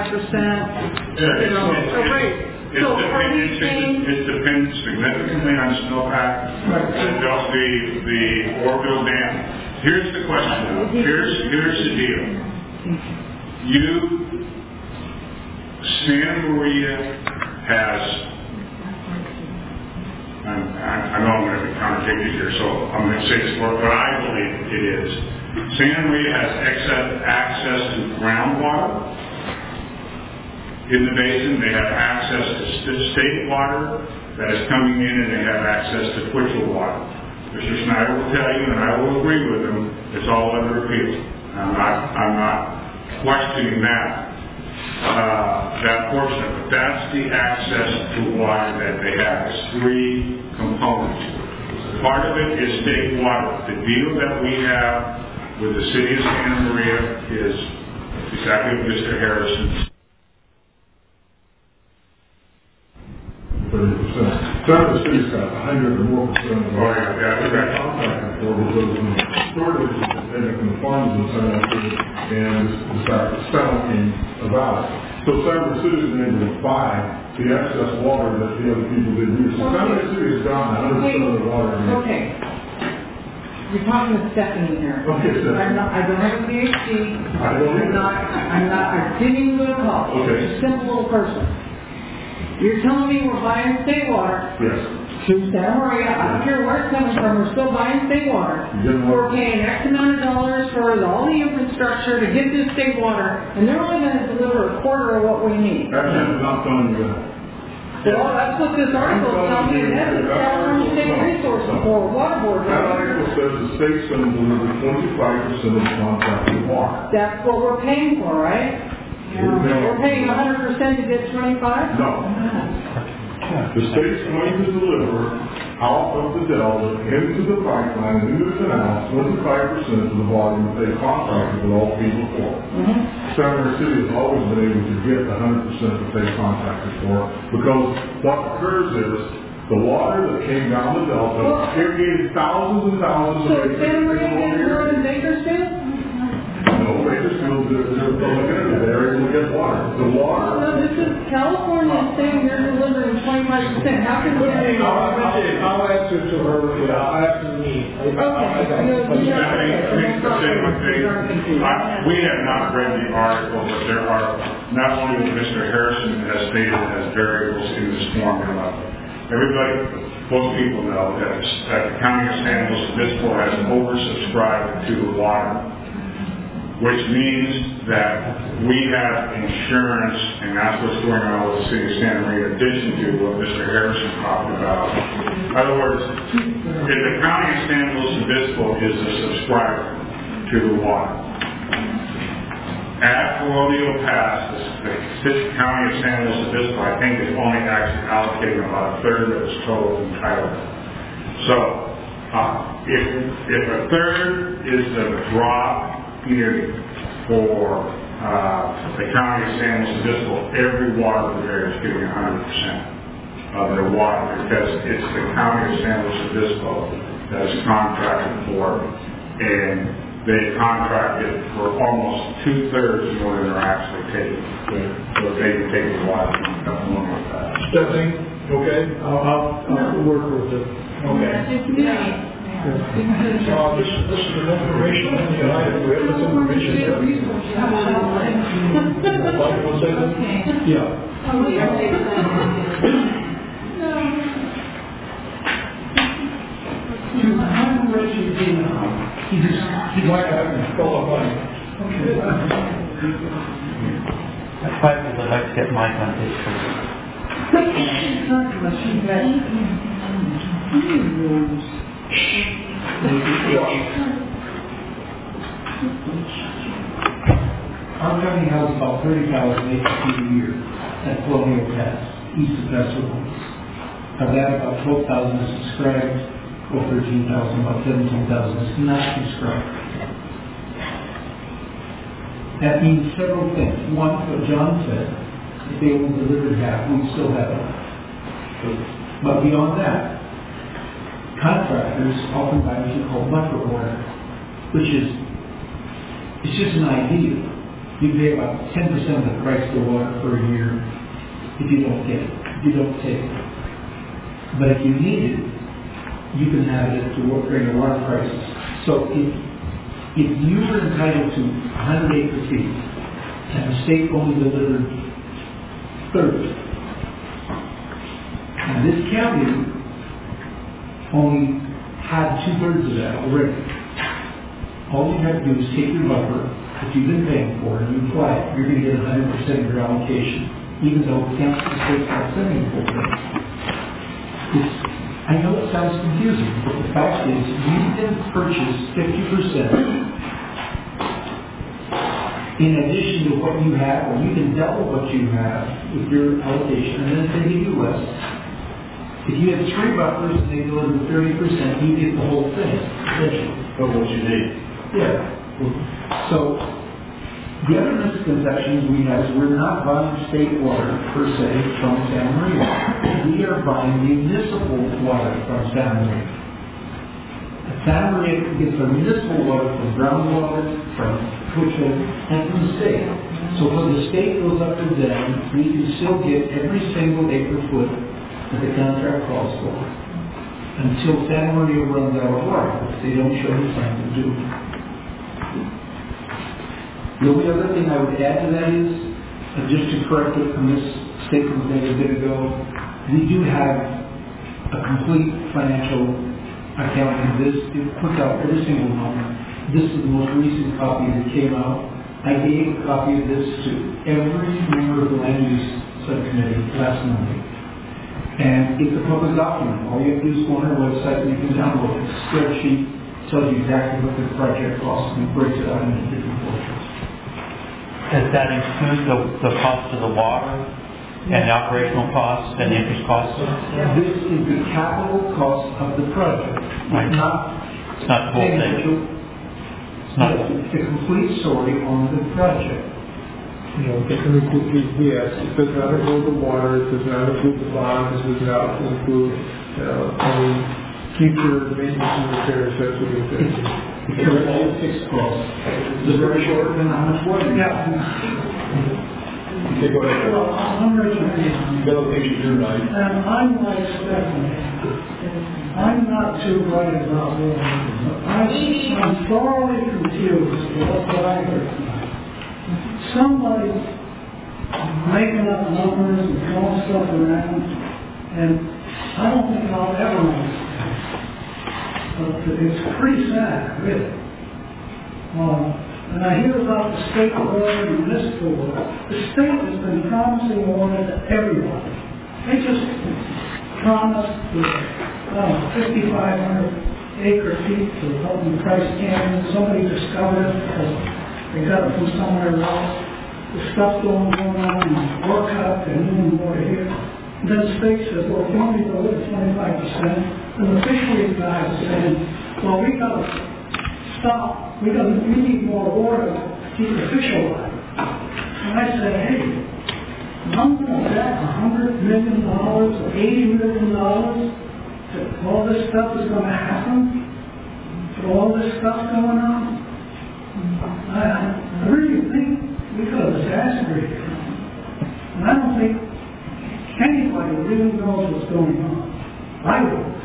It depends significantly on snowpack and the Oroville Dam. Here's the question. Here's the deal. Santa Maria has, I know I'm going to be contradicted here, so I'm going to say this what I believe it is. Santa Maria has access to groundwater in the basin. They have access to state water that is coming in, and they have access to Twitchell water. Mr. Snyder will tell you, and I will agree with him, it's all under appeal. I'm not questioning that portion of it. That's the access to water that they have. It's three components. Part of it is state water. The deal that we have with the city of Santa Maria is exactly what Mr. Harrison said. 30%. Some of the cities got 100 or more percent of the Oh, yeah, that's right. contracted for because of the shortage in the funds in San Antonio and the fact that Santa came about it. So Santa City has been able to buy the excess water that the other people didn't use. So Santa City has gotten 100% of the water. Okay. You're talking to Stephanie here. Okay, Stephanie. I don't have a PhD. I didn't even go to college. Okay. I'm a simple little person. You're telling me we're buying state water? Yes. To Santa Maria. I don't care where it's coming from. We're still buying state water. We're paying X amount of dollars for all the infrastructure to get this state water, and they're only going to deliver a quarter of what we need. Actually, I'm not telling you that. Well, that's what this article is telling me. That's the California State Resources Board, Water Board. That article says the state's going to deliver 25% of the contracted water. That's what we're paying for, right? We're paying 100% to get 25? No. The state's going to deliver out of the Delta into the pipeline, into the canal, 25% of the volume that they contracted with all people for. Santa City has always been able to get the 100% that they contracted for, because what occurs is the water that came down the Delta irrigated thousands and thousands of acres. So Santa Maria gets more than Bakersfield? No, Bakersfield, they're able to get water. The water... No, this is California saying you're delivering 25%. How can we... I'll answer to her. I'll answer me. We have not read the article, but there are, not only what Mr. Harrison has stated as variables in this formula. Everybody, most people know that the County of San Luis Obispo has oversubscribed to the water, which means that we have insurance, and that's what's going on with the city of Santa Maria, in addition to what Mr. Harrison talked about. In other words, if the County of San Luis Obispo is a subscriber to the water, at Colonial Pass, the County of San Luis Obispo, I think, is only actually allocating about a third of its total entitlement. So, if a third is the drop period for the County of San Luis Obispo, every water provider is getting 100% of their water, because it's the County of San Luis Obispo that is contracted for, and they contracted for almost 2/3 more than they're actually taking. So they can take the water from Colonial Pass. Stephanie, okay? I'll work with it. Okay. This is an information on the item. We have this information there. Mike, you want to say that? Yeah. He might have to fill up on it. I'd like to get Mike on his first. Our county has about 30,000 acres a year at Colonial Pass, east of Pasadena. Of that, about 12,000 is subscribed, or 13,000, about 17,000 is not subscribed. That means several things. One, what John said, if they only delivered half, we'd still have it. But beyond that, contractors often buy what you call buffer water, which is, it's just an idea. You pay about 10% of the price of the water for a year if you don't get it, if you don't take it. But if you need it, you can have it to bring the water prices. So if you were entitled to 100 acre feet and the state only delivered 30, and this county only had 2/3 of that already, all you have to do is take your buffer that you've been paying for and you apply it. You're going to get 100% of your allocation. even though the state's not sending the full thing. I know it sounds confusing, but the fact is you can purchase 50% in addition to what you have, or you can double what you have with your allocation, and then if they give you less. If you have 3 buffers and they deliver 30%, you get the whole thing, essentially. But what you need. Yeah. So, the other misconceptions we have is we're not buying state water, per se, from Santa Maria. We are buying municipal water from Santa Maria. Santa Maria gets their municipal water from groundwater, from Cushing, and from the state. So when the state goes up to them, we can still get every single acre foot that the contract calls for until Santa Maria runs out of water, which they don't show the sign to do. The only other thing I would add to that is, just to correct it from this statement made a bit ago, we do have a complete financial accounting. This, it puts out every single number. This is the most recent copy that came out. I gave a copy of this to every member of the land use subcommittee last Monday. And it's a public document. All you have to do is go on our website and you can download it. It's a spreadsheet, tells you exactly what the project costs and breaks it out into different portions. Does that include the cost of the water and the operational costs and the interest costs? This is the capital cost of the project. Right. It's not the whole thing. It's a complete story on the project. You know, yes, it does not include the water, it does not include the bonds, it does not include any future maintenance and repairs, that's what it is. Because all the fixed costs. It's very short than how much water. Yeah. Okay, go ahead. Well, I'm Richard Reed. Bill thinks you're right. And I'm like Stephanie. I'm not too bright about water. I'm thoroughly confused with what I heard tonight. Somebody's making up numbers and throwing stuff around, and I don't think I'll ever understand. But it's pretty sad, really. And I hear about the state water and municipal water. The state has been promising water to everyone. They just promised 5,500 acre feet to help in Price Canyon. Somebody discovered it because they got it from somewhere else. The stuff going on in Workup and even more here. And then the state says, well, if you only go with 25%, and the fisheries guys are saying, well, we got to stop. We need more water to keep the fish alive. And I said, hey, I'm going to bet $100 million or $80 million that all this stuff is going to happen, for all this stuff going on. I really think we got a disaster here. And I don't think anybody really knows what's going on. I don't.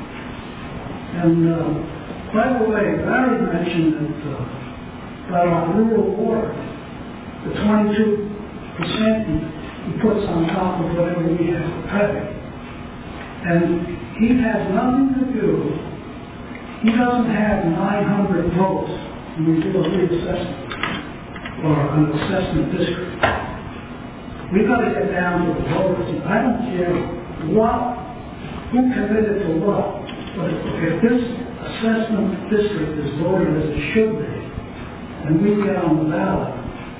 And by the way, Larry mentioned that about our rural water, the 22% he puts on top of whatever we have to pay. And he has nothing to do, he doesn't have 900 votes when we do a reassessment or an assessment district. We've got to get down to the voters. I don't care who committed to what, but if this assessment district is voted as it should be, and we get on the ballot,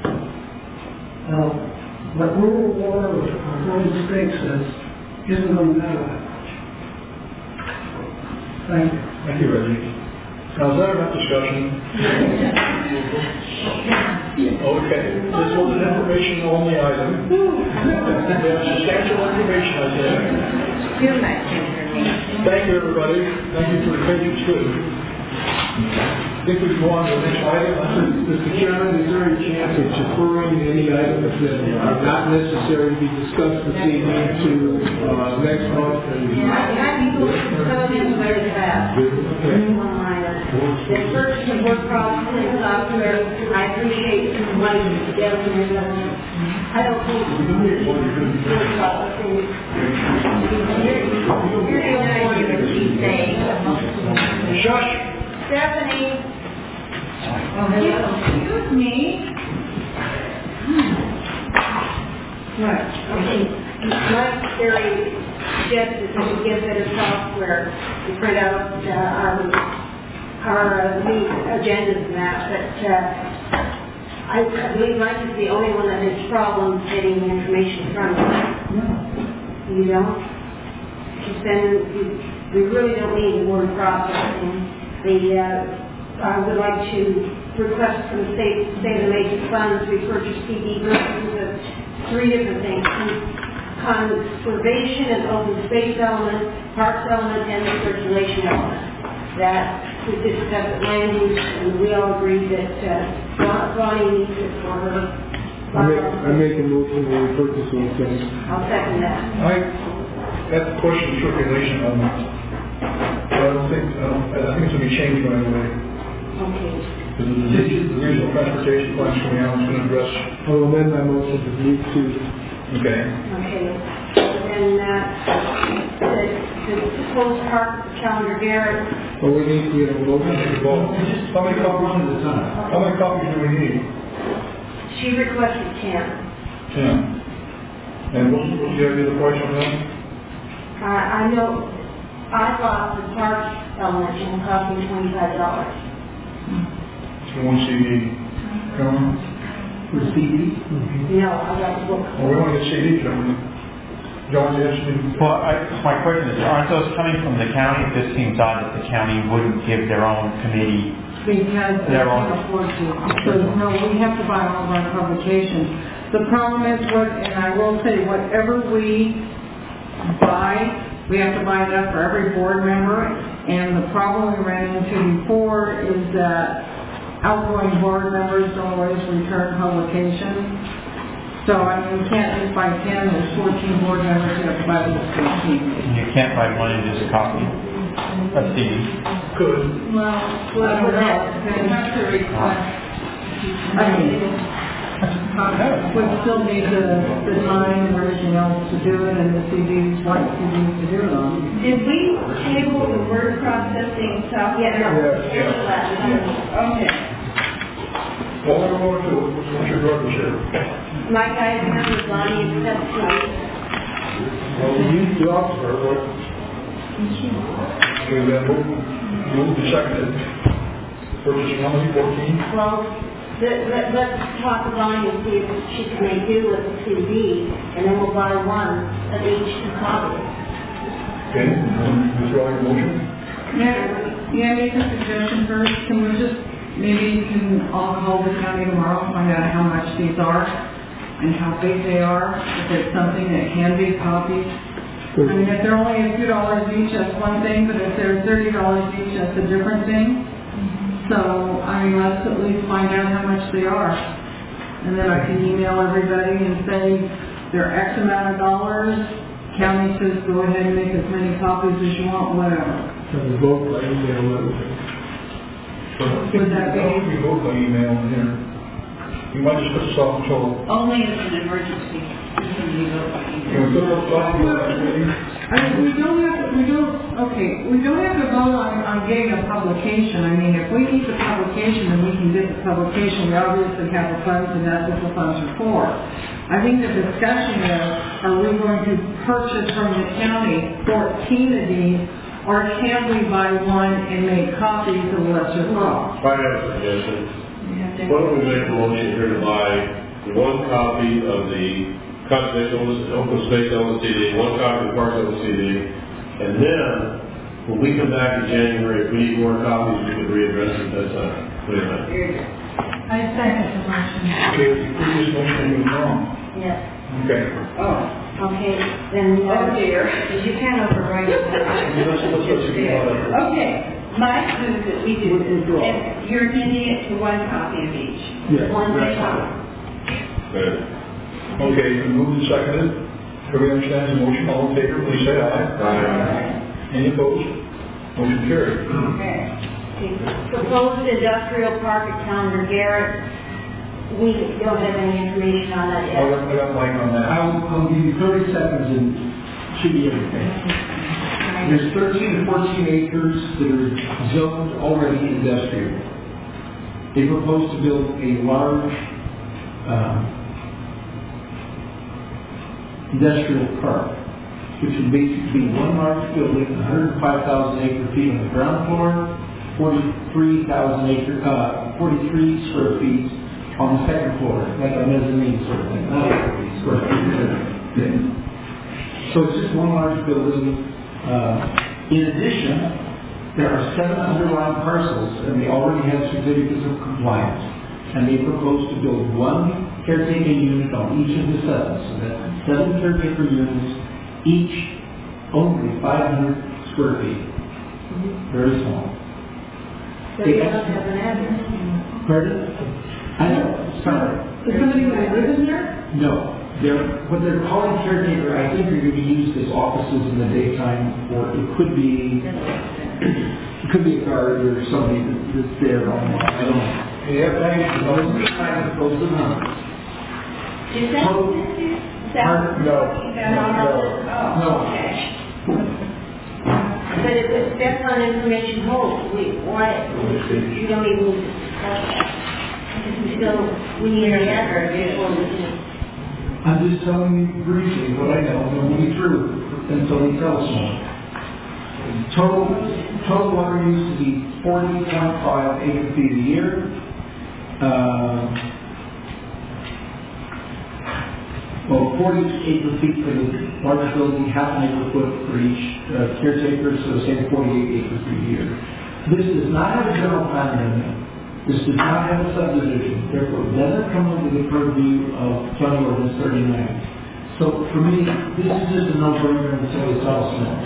what rural water or Golden State says isn't going to matter that much. Thank you. Thank you, Reggie. Now, is that enough discussion? Okay. This was an information-only item. We have substantial information, I think. Too much information. Thank you, everybody. Thank you for the patience, too. I think we can go on to the next item. Mr. Chairman, is there a chance of deferring any items that are not necessary to be discussed this evening to next month? I think we'll go in where it's at. The first to work process software, I appreciate some money together. I don't think you're the only one that she's saying. Shush! Stephanie. Excuse me. Right. My theory suggests that we should get better software to print out our agendas and that, but I believe Mike is the only one that has problems getting information from us. You don't? Because then we really don't need word processing. I would like to request from the state of the major funds we purchase CD versions of 3 different things: conservation and open space element, parks element, and the circulation element. That we discussed at land use, and we all agreed that Bonnie needs it for her. I make a motion to repurchase those things. I'll second that. That's the question of circulation element. I think it's going to be changed right away. Okay. The regional transportation plan's coming out, it's going to address. I'll amend my motion to move to. Okay. Okay. And the proposed park calendar Garrett. Well, we need to get a motion. How many copies at a time? How many copies do we need? She requested 10. 10. And what's the idea of the price on that? I know I bought the park element and it cost me $25. So one CD. Come on. For CD? No, I got the book. Well, we want to get CD, don't we? John, yes? Well, my question is, aren't those coming from the county? It just seems odd that the county wouldn't give their own committee Because they can't afford to. Because, no, we have to buy all of our publications. The problem is, and I will say, whatever we buy, we have to buy that for every board member. And the problem we ran into before is that outgoing board members don't always return publications. So, I mean, we can't just buy 10, there's 14 board members, you have to buy those 14. And you can't buy one and just a copy? A CD? Good. Well, I don't know. They have to request. I mean, we still need the time and everything else to do it, and the CDs, white CDs to do it on. Did we table the word processing software? Yeah. Okay. Well, we're going to it. What's your garbage here? Mike Eisner with Lonnie accepts tonight. Well, we need the officer, what? We've got moved to seconded. Purchase how many, 14? Well, let's talk to Lonnie and see if she can make do with the CD, and then we'll buy one of each to copy. Okay, withdraw your motion. May I make a suggestion first? Can we just, maybe you can all call the county tomorrow and find out how much these are and how big they are, if it's something that can be copied. I mean, if they're only a few dollars each, that's one thing, but if they're $30 each, that's a different thing. So, I mean, let's at least find out how much they are. And then I can email everybody and say, they're X amount of dollars. County says, go ahead and make as many copies as you want, whatever. Can we vote by email? Would that be? We vote by email here. You might just put this off until. Only as an emergency. We don't have to vote on getting a publication. I mean, if we need the publication, then we can get the publication. We obviously have the funds, and that's what the funds are for. I think the discussion is, are we going to purchase from the county 14 of these, or can we buy one and make copies of lesser cost? I have a suggestion. Why don't we make a motion here to buy one copy of the Conservation Open Space LCD, one copy of Parks LCD, and then when we come back in January, if we need more copies, we can readdress it at that time. What do you think? I second the motion. Okay, the previous motion was wrong. Yes. Okay. Oh, okay. Then, dear, you can't override it. Okay. Mike moves that we do this. And you're amending it to one copy of each. Yes. One copy. Okay, moved and seconded. Everybody understands the motion? All in favor, please say aye. Aye. Any opposed? Motion carried. Okay. Proposed industrial park at Calendar Garrett. We don't have any information on that yet. I got Mike on that. I'll give you 30 seconds and it should be everything. There's 13 to 14 acres that are zoned already industrial. They propose to build a large industrial park, which would basically be one large building, 105,000 acre feet on the ground floor, 43 square feet on the second floor, like a mezzanine sort of thing, not square feet. So it's just one large building. In addition, there are 7 underlying parcels, and they already have certificates of compliance, and they propose to build one caretaker unit on each of the 7. So that's 7 caretaker units, each only 500 square feet. Very small. So you don't have an address? Pardon? I know, sorry. Is somebody going to live in there? No. What they're calling caretaker, I think they're going to be used as offices in the daytime, or it could be a guard or somebody that's there all night. I don't know. Yeah, thanks. Close the number. Is that No. Oh, okay. But if that's on information hold, why, you don't even discuss that? We need an address before we can. I'm just telling you briefly what I know, and it will be true until they tell us more. Total water use to be 40.5 acre feet a year. 40 acre feet for the large building, half an acre foot for each caretaker, so say 48 acre feet a year. This does not have a general plan amendment. This does not have a subdivision. Therefore, it doesn't come under the purview of County Ordinance 39. So for me, this is just a no-brainer until they tell us more.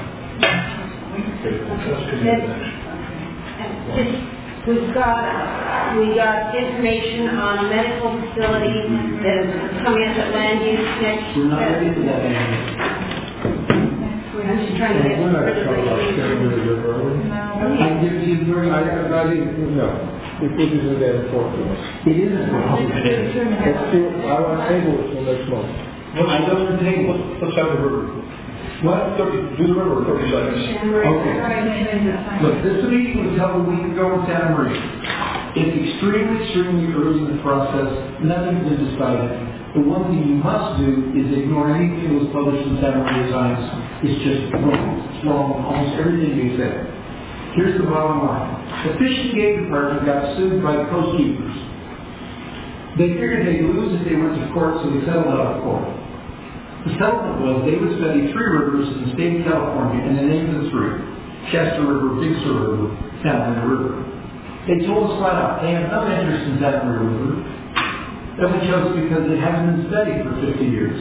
We got information on a medical facility that is coming up at land use next. We're not ready for that anymore. I'm just trying to get We're not rid of talking about Stairway to the River, are we? I give you the very... No. It isn't that important to us. It is important. I want to table it till next month. I don't think... Let's have the river. What? Do the river 30 seconds. Okay. Look, this meeting was held a week ago in Santa Maria. It's extremely early in the process. Nothing's been decided. The one thing you must do is ignore anything that was published in Santa Maria Times. It's just wrong. It's wrong on almost everything you said. Here's the bottom line. The Fish and Game Department got sued by the Coast Keepers. They figured they'd lose if they went to court, so they settled out of court. The settlement was they would study 3 rivers in the state of California, and they named the 3. Chester River, Big Sur River, Santa Maria River. They told us flat out, they have no interest in Santa Maria River. That we chose because it hasn't been studied for 50 years.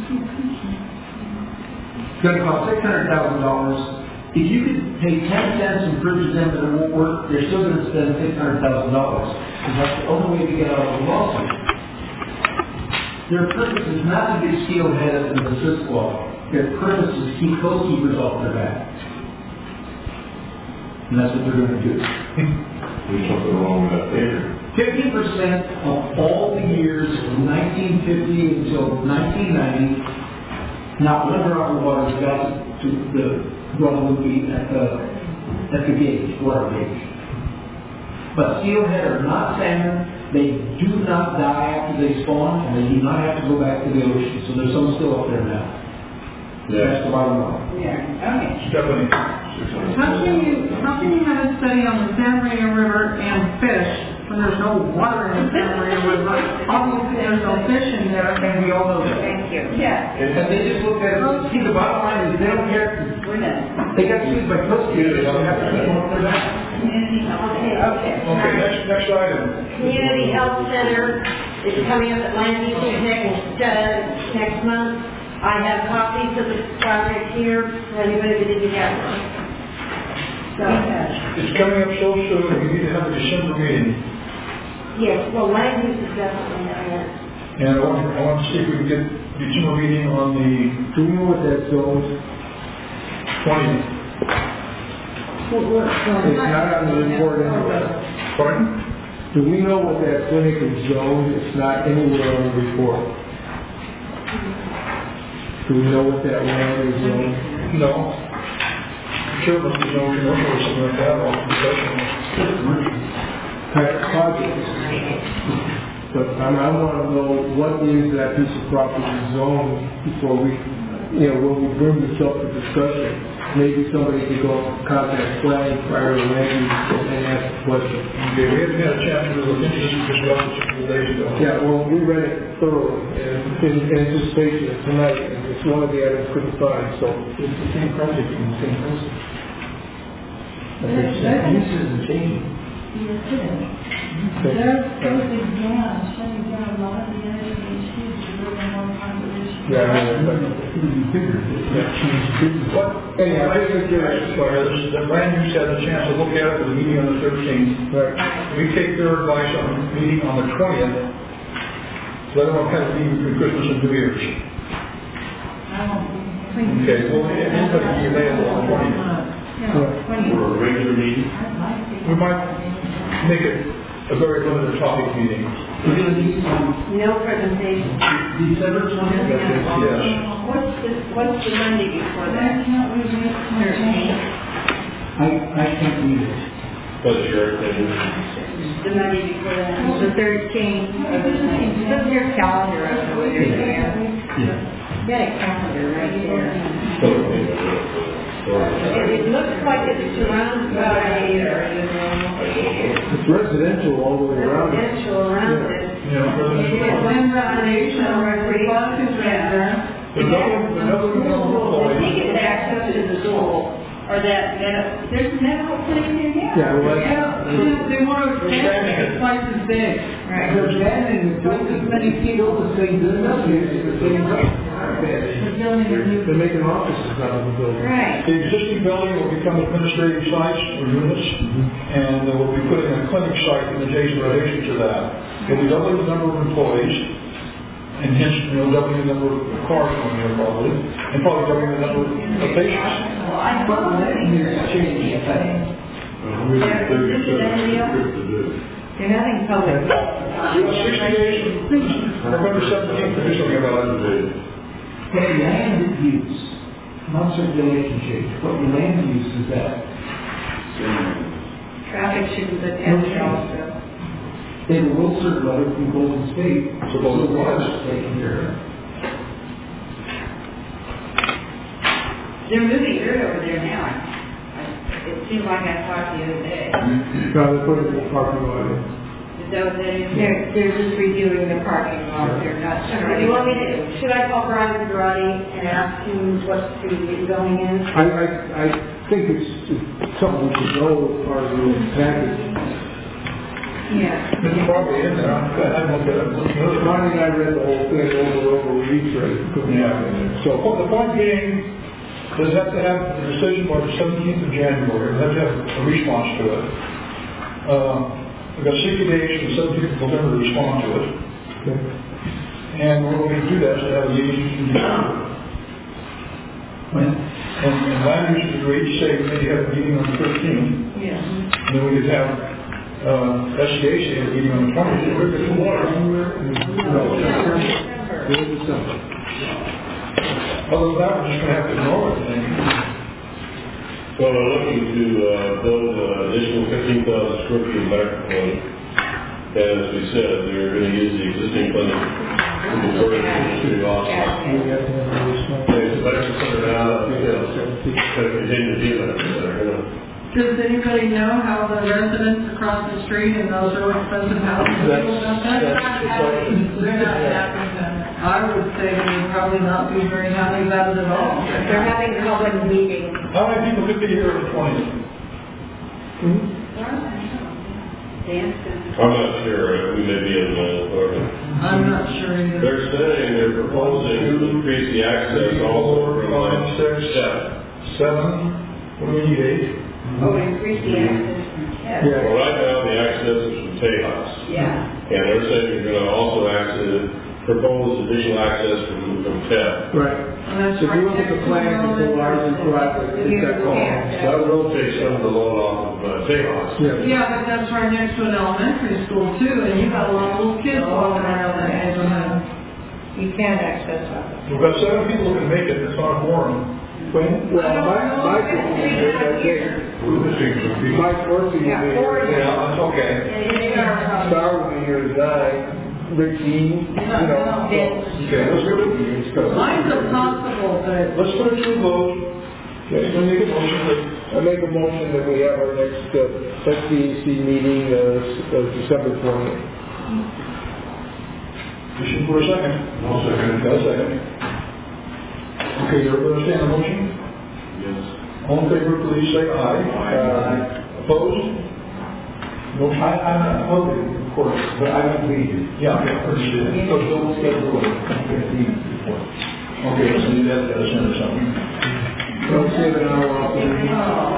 It's going to cost $600,000. If you could pay 10 cents and prove to them that it won't work, they're still going to spend $600,000. Because that's the only way to get out of the lawsuit. Their purpose is not to get steelhead in the Sisquo. Their purpose is to keep coast keepers off their back. And that's what they're going to do. There's something wrong with that figure. 50% of all the years from 1950 until 1990, not one drop of water got to the Guadalupe at the gauge, water gauge. But steelhead are not salmon. They do not die after they spawn, and they do not have to go back to the ocean. So there's some still up there now. Yeah. That's the bottom line. Yeah, okay. Stephanie. How can you have a study on the Santa Maria River and fish when there's no water in the Santa Maria River? Obviously, there's no fish in there, and we all know that. Thank you. Yeah. And they just look at it. See, the bottom line is they don't care. We're done. They got sued by coast keepers. They don't have to come off their back. Okay. Okay, next item. Community Health Center is coming up at land use next month. I have copies of the project here for anybody that didn't get one. So, It's coming up so soon, we need to have a December meeting. yes, well, land use is definitely there. And I want to see if we can get the December meeting on the Do we know what that zone is? 20th. It's not on the report anywhere. Pardon? Do we know what that clinic is zoned? It's not anywhere on the report. Do we know what that land is zoned? No. I'm sure there's no commercial or something like that, or professional. Private project. but I want to know what is that piece of property zoned before we, when we bring this up for discussion. Maybe somebody could go contact planning prior to land use and ask the question. Okay, we haven't had a chance to look into this just about a couple of days ago. Yeah, well, we read it thoroughly and in anticipation of tonight, and it's one of the items couldn't find, so it's the same project from the same person. This isn't changing. They're closing down, shutting down a lot of the energy issues to live in one population. Yeah, Anyhow, I think you're right. The land use had a chance to look at it for the meeting on the 13th. Right. We take their advice on the meeting on the 20th. So I don't want to have a meeting between Christmas and New Year's. Okay, well, anybody be available on the 20th? For a regular meeting? We might make it a very limited topic meeting. We're going to need some No presentation. December 20th. Yes. What's the Monday before that? 13th. I can't read it. What's your opinion? The Monday before that. The 13th. Put your calendar up over there. You got a calendar right there. It looks like it's surrounded by, It's residential all the way around. residential around it. Yeah. One foundation recreation center. I think it backs up to the school, or that there's medical clinic in there. Yeah, well, They want to expand it twice as big. Right. They're banning twice as many people to say good enough, it's the same thing. they're making offices out of the building. Right. The existing building will become administrative sites or units, and they will be putting a clinic site in adjacent to that. It'll be doubling the number of employees, and hence, doubling the number of cars going there probably, and probably doubling the number of patients. But land use changes, They're having public. You have 60 days, November 17th, to do something about it. But land use, not circulation change, but land use is that. Traffic shouldn't attend also. They have a will serve letter from Golden State. So Golden Water's taken care of. They're moving dirt over there now. It seems like I talked the other day. No, they're putting the parking lot in. Is that what that is? They're just redoing the parking lot. They're not. Do you want me to, should I call Brian Girardi and ask him what to get going in? I think it's something we should know as part of the package. Yeah. It's probably in there. I haven't looked at it. Monty and I read the whole thing over, we each read it. So the point being, does have to have the decision by the 17th of January. They have to have a response to it. We've got 60 days from the 17th of November to respond to it. Okay. And we're going to do that to have a meeting in December. And land use agreed to say maybe have a meeting on the 13th. Yeah. And then we could have SCAC have a meeting on the 20th. We're going to water. December. Other than that, we're just going to have to ignore it, I think. Well, we're looking to build an additional 15,000 square feet of medical clinic. And as we said, they're going to use the existing clinic to convert it into a hospital. It's a medical center now, it's going to continue to be a medical center. Does anybody know how the residents across the street in those real expensive houses feel about that? They're not happy. I would say they would probably not be very happy about it at all. They're having a public meeting. How many people could be here on the 20th? I'm not sure, we may be in Florida. I'm not sure either. They're saying, they're proposing to increase the access also from line 6, 7. What do we need, 8? Oh, increase the access. Yeah. Well, right now the access is from Tejas. Yeah. And they're saying they're going to also propose additional access from TED. Right. So if you look at the plan, it's a large project, it's got columns. That will take some of the load off of Tejas. Yeah, but that's right next to an elementary school too, and you've got a lot of little kids walking around that edge of that. You can't access that. We've got 7 people who can make it, it's not a quorum. Well, Mike will be here that day. Mike Orsi will be here. Yeah, that's okay. Star will be here to die. routine, you know. Okay, let's go to Mine's impossible, but let's put it to a vote. Okay, so make a motion. I make a motion that we have our next SBAC meeting December 20th. Motion for a second. I'll second. Got a second. Okay, you understand the motion? Yes. All in favor, please say aye. Aye. Opposed? Motion. I'm not voting, of course, but I don't lead you. Yeah, understood. So don't schedule it. Okay, so you have to send or something. Don't save an hour off the meeting.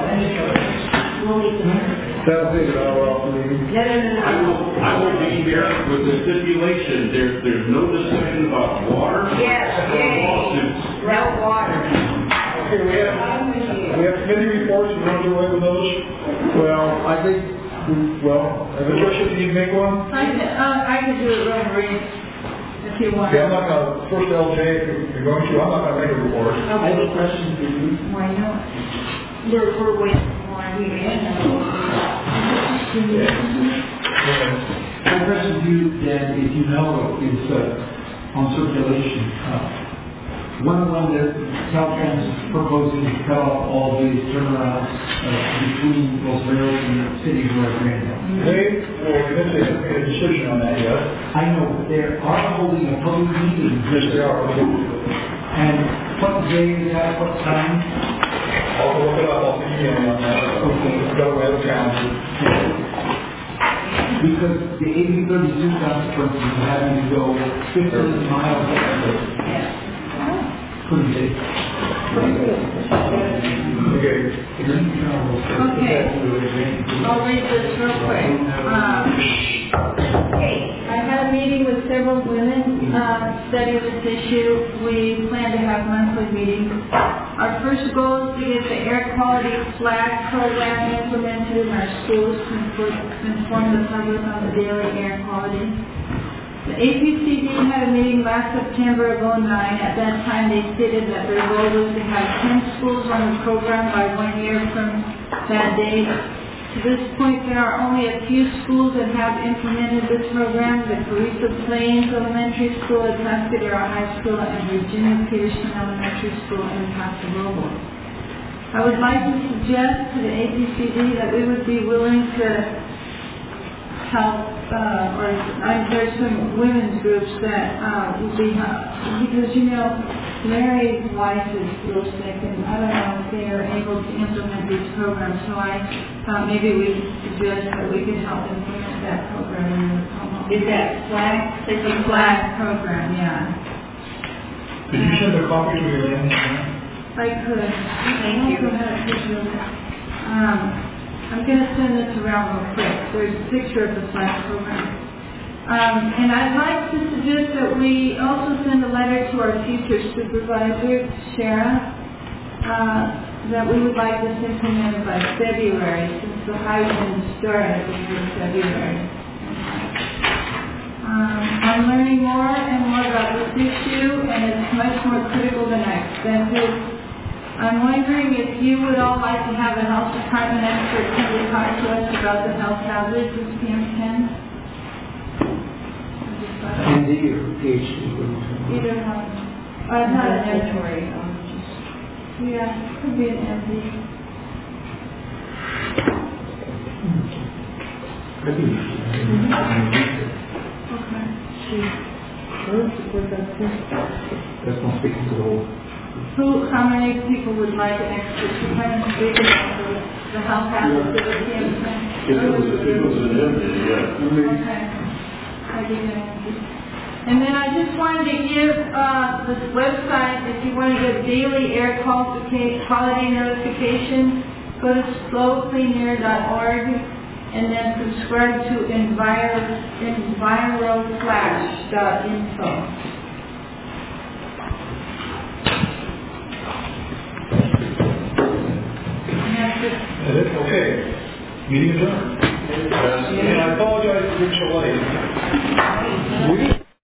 That'll save an hour off the meeting. I will be here with the stipulation, there's no discussion about water or lawsuits. No water. Okay, we have committee reports. You want to do away with those? Well, I think, Patricia, do you make one? I could do it real brief if you want. Okay, I'm not going to, first LJ, if you're going to, I'm not going to make a report. I have a question for you. Why not? We're waiting for My question to you, Dan, if you know, is on circulation. One that Caltrans is proposing to cut off all these turnarounds between Los Rails and the city of Glendale. We didn't make a decision on that yet. I know, but they are holding a public meeting. Yes, they are. And what day is that, what time? I'll look it up, I'll email you on that. Okay. Go ahead, calendar. Because the 80-32 consequences of having to go 15 miles couldn't be. Okay. Okay. I'll read this real quick. I had a meeting with several women studying this issue. We plan to have monthly meetings. Our first goal is to get the air quality flag program implemented in our schools to inform the public on the daily air quality. The APCD had a meeting last September of 2009. At that time, they stated that their goal was to have 10 schools on the program by 1 year from that date. To this point, there are only a few schools that have implemented this program: the Carissa Plains Elementary School at Tuscadero High School and Virginia Peterson Elementary School in Paso Robles. I would like to suggest to the APCD that we would be willing to help, there's some women's groups that would be because, you know, Mary's wife is real sick, and I don't know if they are able to implement these programs, so I thought maybe we could suggest that we could help implement that program in the home. Is that flag? It's a flag program, yeah. Did you send a copy to your land? I could. Thank you. I'm going to send this around real quick. There's a picture of the flag program. And I'd like to suggest that we also send a letter to our future supervisor, Shara, that we would like this implemented by February, since the hydrogen started in February. I'm learning more and more about this issue, and it's much more critical than I expected. I'm wondering if you would all like to have a health department expert come to talk to us about the health hazards of PM10? MD or PhD? Either one. Not an laboratory. Yeah, could be an MD. That's not speaking to the whole. How many people would like an expert to come and speak about the health hazards of the PM10? If it was an MD, yeah. Okay. I did an MD. And then I just wanted to give this website, if you want to get daily air quality notification, go to slowcleanair.org and then subscribe to enviroflash.info. Okay. Meeting adjourned. And I apologize for being so late.